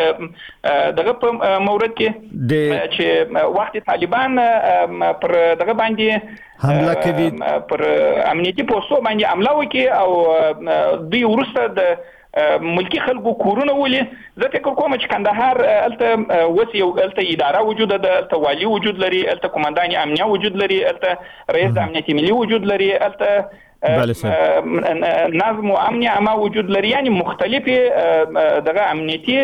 دغه په مورد کې چې وخت طالبان پر دغه باندې حمله کوي، پر امنیتي پوسټو باندې حمله وکړي او دوی وروسته د ملکی خلکو کورونه ولي. زه فکر کوم چې کندهار الته اوس یو الته اداره وجود ده، الته والی وجود لري، الته قومندان امنیه وجود لري، الته رئیس د امنیت ملي وجود لري، الته نظم و امن عامه وجود لري، یعنی مختلفه دغه امنیتي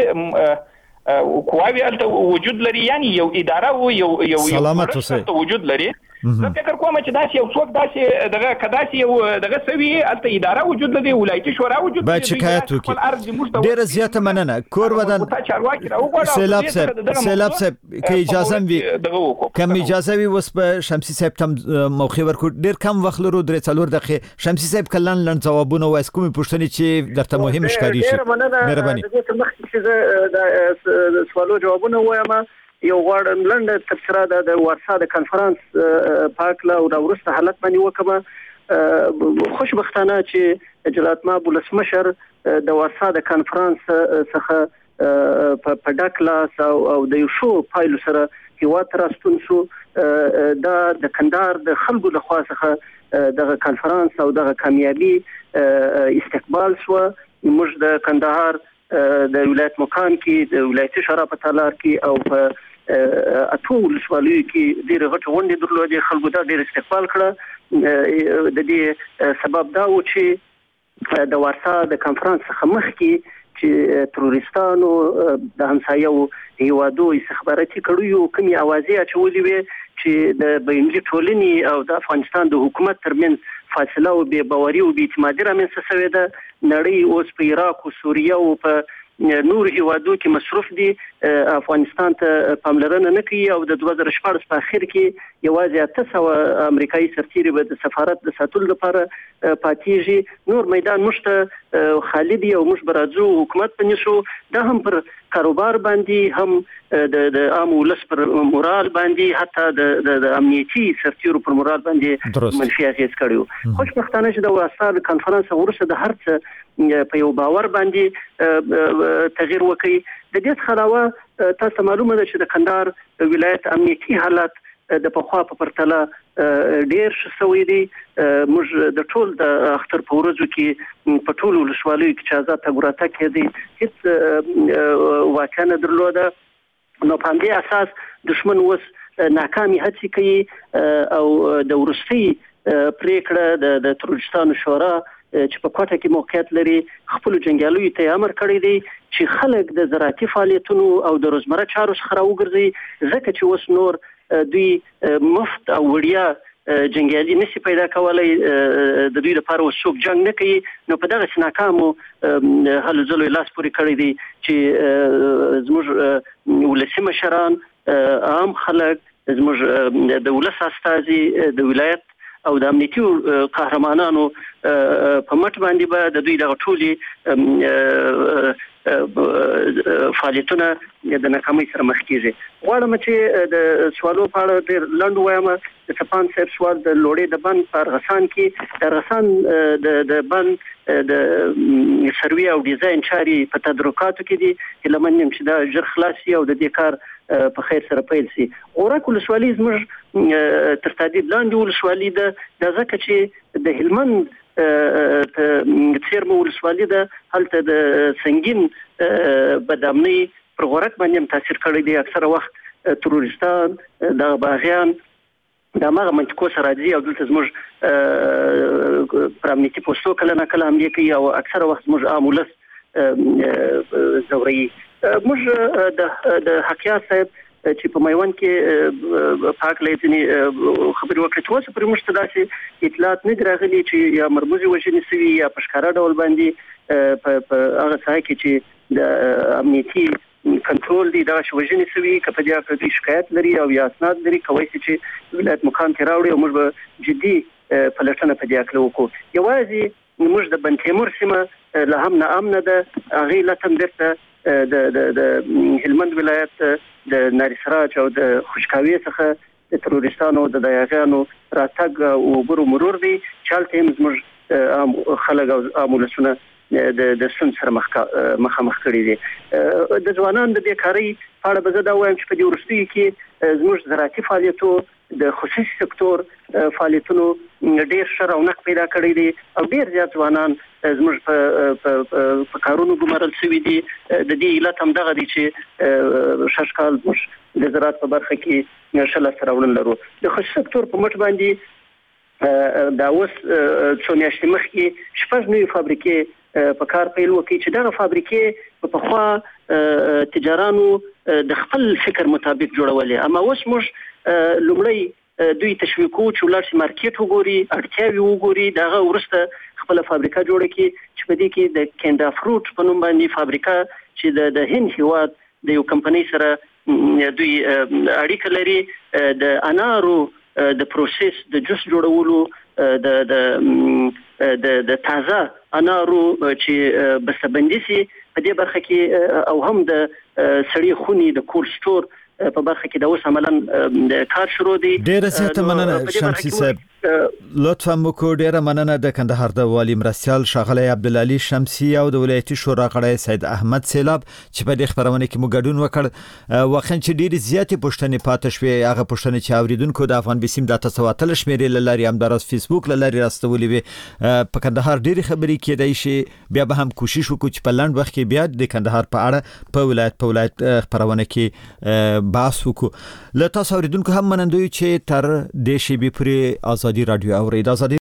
قواوی الته وجود لري، یعنی یو اداره و یو سلامت اوسئ وجود لري. زه فکر کوم چې داسې یو څوک داسې دغه کداسې یو دغه سوي الته اداره وجود لري ولایتي شورا وجود لري شکایت وکړي ډیره زیاته مننه کور ودان سیلاب صاحب که اجازه وي کم اجازه وي وس په شمسي صاحب تم موخه ورکو ډیر کم وخت لرو 3-4 دقیقې شمسي صاحب کلن لن جوابونه وایس کومې پوښتنې چې درته مهم ښکاري شي مهرباني د مخکې چې د سوالو جوابونه وایم یو غواړم لنډه تفسیره د ورسا د کانفرنس پاکله او د ورسته حالت باندې وکړه خوشبختانه چې جلالت مآب ولسمشر د ورسا د کانفرنس څخه په ډک لاس او د یو شو پایلو سره هیواد راستون شو د کندهار د خلکو له خوا څخه دغه کانفرنس او دغه کامیابی استقبال شو موږ د کندهار د ولایت مقام کې د ولایتي شورا په تالار کې او په اټو ولسوالیو کې ډېر غټ غونډې درلودې خلکو دا ډېر استقبال کړه د دې سبب دا و چې د ورسا د کانفرنس څخه مخکې چې تروریستانو د همسایو هیوادو استخباراتي کړیو کومي اوازې اچولې وي چې د بینالمللي ټولنې او د افغانستان د حکومت ترمنځ فاصله او بې باوري او بې اعتمادي رامنځته شوې ده نړۍ اوس په عراق او سوریه او په نور هیوادو کې مصروف دي افغانستان ته پاملرنه نه کوي او د 2014 په اخر کې یوازې 800 امریکایي سرتیري به د سفارت د ساتلو لپاره پاتېږي نور میدان مشته خالی دی او مش برازو حکومت پنيشو دا هم پر کاروبار باندې هم د عام ولس پر مورال باندې حتی د امنیتي سرتیرو پر مورال باندې منفي اغیز کړیو خوشبختانه چې د ورسا کانفرنس ورسره د هرڅ په یو باور باندې تغییر وکړي د دې څخه علاوه تاسو معلومه ده چې د کندهار ولایت امنیتي حالت د پخوا په پرتله ډیر شوی دی موږ د ټول د اختر په ورځو کې په ټول ولسوالیو کې چې آزاد تګ کېدی هیڅ واقعا درلوده نو په دې اساس دشمن اوس ناکامي هڅې کوي او د ورستي پریکړه د تروریستانو شورا چې په کوټه کې موقعیت لري خپل جنگیالوی ته امر کړی دی چې خلک د زراعتي فعالیتونو او د روزمره چارو څخه راوګرځي ځکه چې اوس نور دوی مفت او وړیا جنگیالي نشي پیدا کولای د دوی لپاره وسوک جنگ نه کوي نو په دغه ناکامو هلو ځلو لاس پورې کړی دی چې زموږ ولسي مشران عام خلک زموږ د ولس استازي د ولایت او د امنیتي قهرمانانو په مټ باندې به د دوی د ټولي فعالیتونه د ناکامۍ سره مخ کیږي غواړم چې د سوالو په اړه ډېر لنډ وایم د سپان صاحب سوال د لوړې د بند په ارغسان کې د ارغسان د بند د سروي او ډیزاین چاري په تدارکاتو کې دي لمنیم چې دا ژر خلاصي او د دې کار په خیر سره پیل سي اورک ولسوالي زموږ تر تادید لاندې ولسوالي ده د ځکه چې د هلمند تیرمو ولسوالي ده هلته د سنگین بدامنی پر غورک باندې تاثیر کړی دی اکثره وخت تروریستان د باغیان د ماغه منطقو سره راځي او دلته زموږ پرامنیتي پوسټو کله نه کله هم کوي او اکثره وخت زموږ عام ولس زوري موږ د حقیقت صاحب چې په میوان کې پاک لیدنی خبري وکړه تاسو پر موږ تداسي اطلاعات نه راغلي چې یا مرموزي وجنی سوي یا پښکارا ډول باندې په هغه ځای کې چې د امنیتي کنټرول دی دا شوجنی سوي کپه دې اړه شکایت لري او یا اسناد لري کوي چې ولایت مقام ته راوړي او موږ جدي پلټنه په دې اړه وکړو یوازې موږ د بن تیمور سیمه له هم نه امن ده هغه لته برته د هلمند ولایت د ناری سراج او د خوشکاوي څخه د تروریستانو د دایغانو راتګ او ګورو مرور دي چالته هم زموږ خلک او امولسونه د سن سره مخامخ کړي دي د ځوانان د بیکاری په اړه به زه دا وایم چې په دې ورستي کې زموږ زراعتي فعالیتو د خصوصي سکتور فعالیتونو ډېر شرونق پیدا کړی دي او ډېر زیات ځوانان زموږ په کارونو ګمارل شوي دي د دې علت هم دغه دي چې شاشکال موږ د زراعت په برخه کې شل سره ورن لرو د خصوصي سکتور په مټ باندې دا اوس څو میاشتې مخکې شپږ نوې فابریکې په کار پیل وکړي چې دغه فابریکې په خوا تجارانو د خپل فکر مطابق جوړولې اما اوس موږ لومړی دوی تشویقو چې ولر سي مارکیټ وګوري اړتیاوي وګوري دغه ورسته خپل فابریکه جوړه کی چې په دې کې د کینډا فروټ په نوم باندې فابریکه چې د هند هیواد د یو کمپنۍ سره دوی اړیکه لري د انارو د پروسس د جوس جوړولو د تازه انارو چې بسته‌بندي سي په دې برخه کې او هم د سړی خوني د کول سٹور په برخه کې د اوس عملاً کار شروع دي. ډېر زیاته مننه شمسي صاحب، لطفا مو ډېر مننه د کندهار د والی مرستيال ښاغلی عبدالعلي شمسي او د ولایتي شورا غړی سید احمد سیلاب چې په دې خبرونه کې مو ګډون وکړ. واخا چې ډېر زیاتې پوښتنې پاتې شوې، هغه پوښتنې چې اوریدونکو د افغان بسیم د تاسواتل شمیرې لاري هم د فیسبوک لاري راستولې وي. په کندهار ډېر خبرې کېدای شي، بیا به هم کوشش وکړو چې په لنډ وخت کې بیا د کندهار په اړه په ولایت خبرونه کې بحث وکړو. له تاسو اوریدونکو هم منندوی چې تر دې شی به پرې آزادی رادیو اورید. آزادی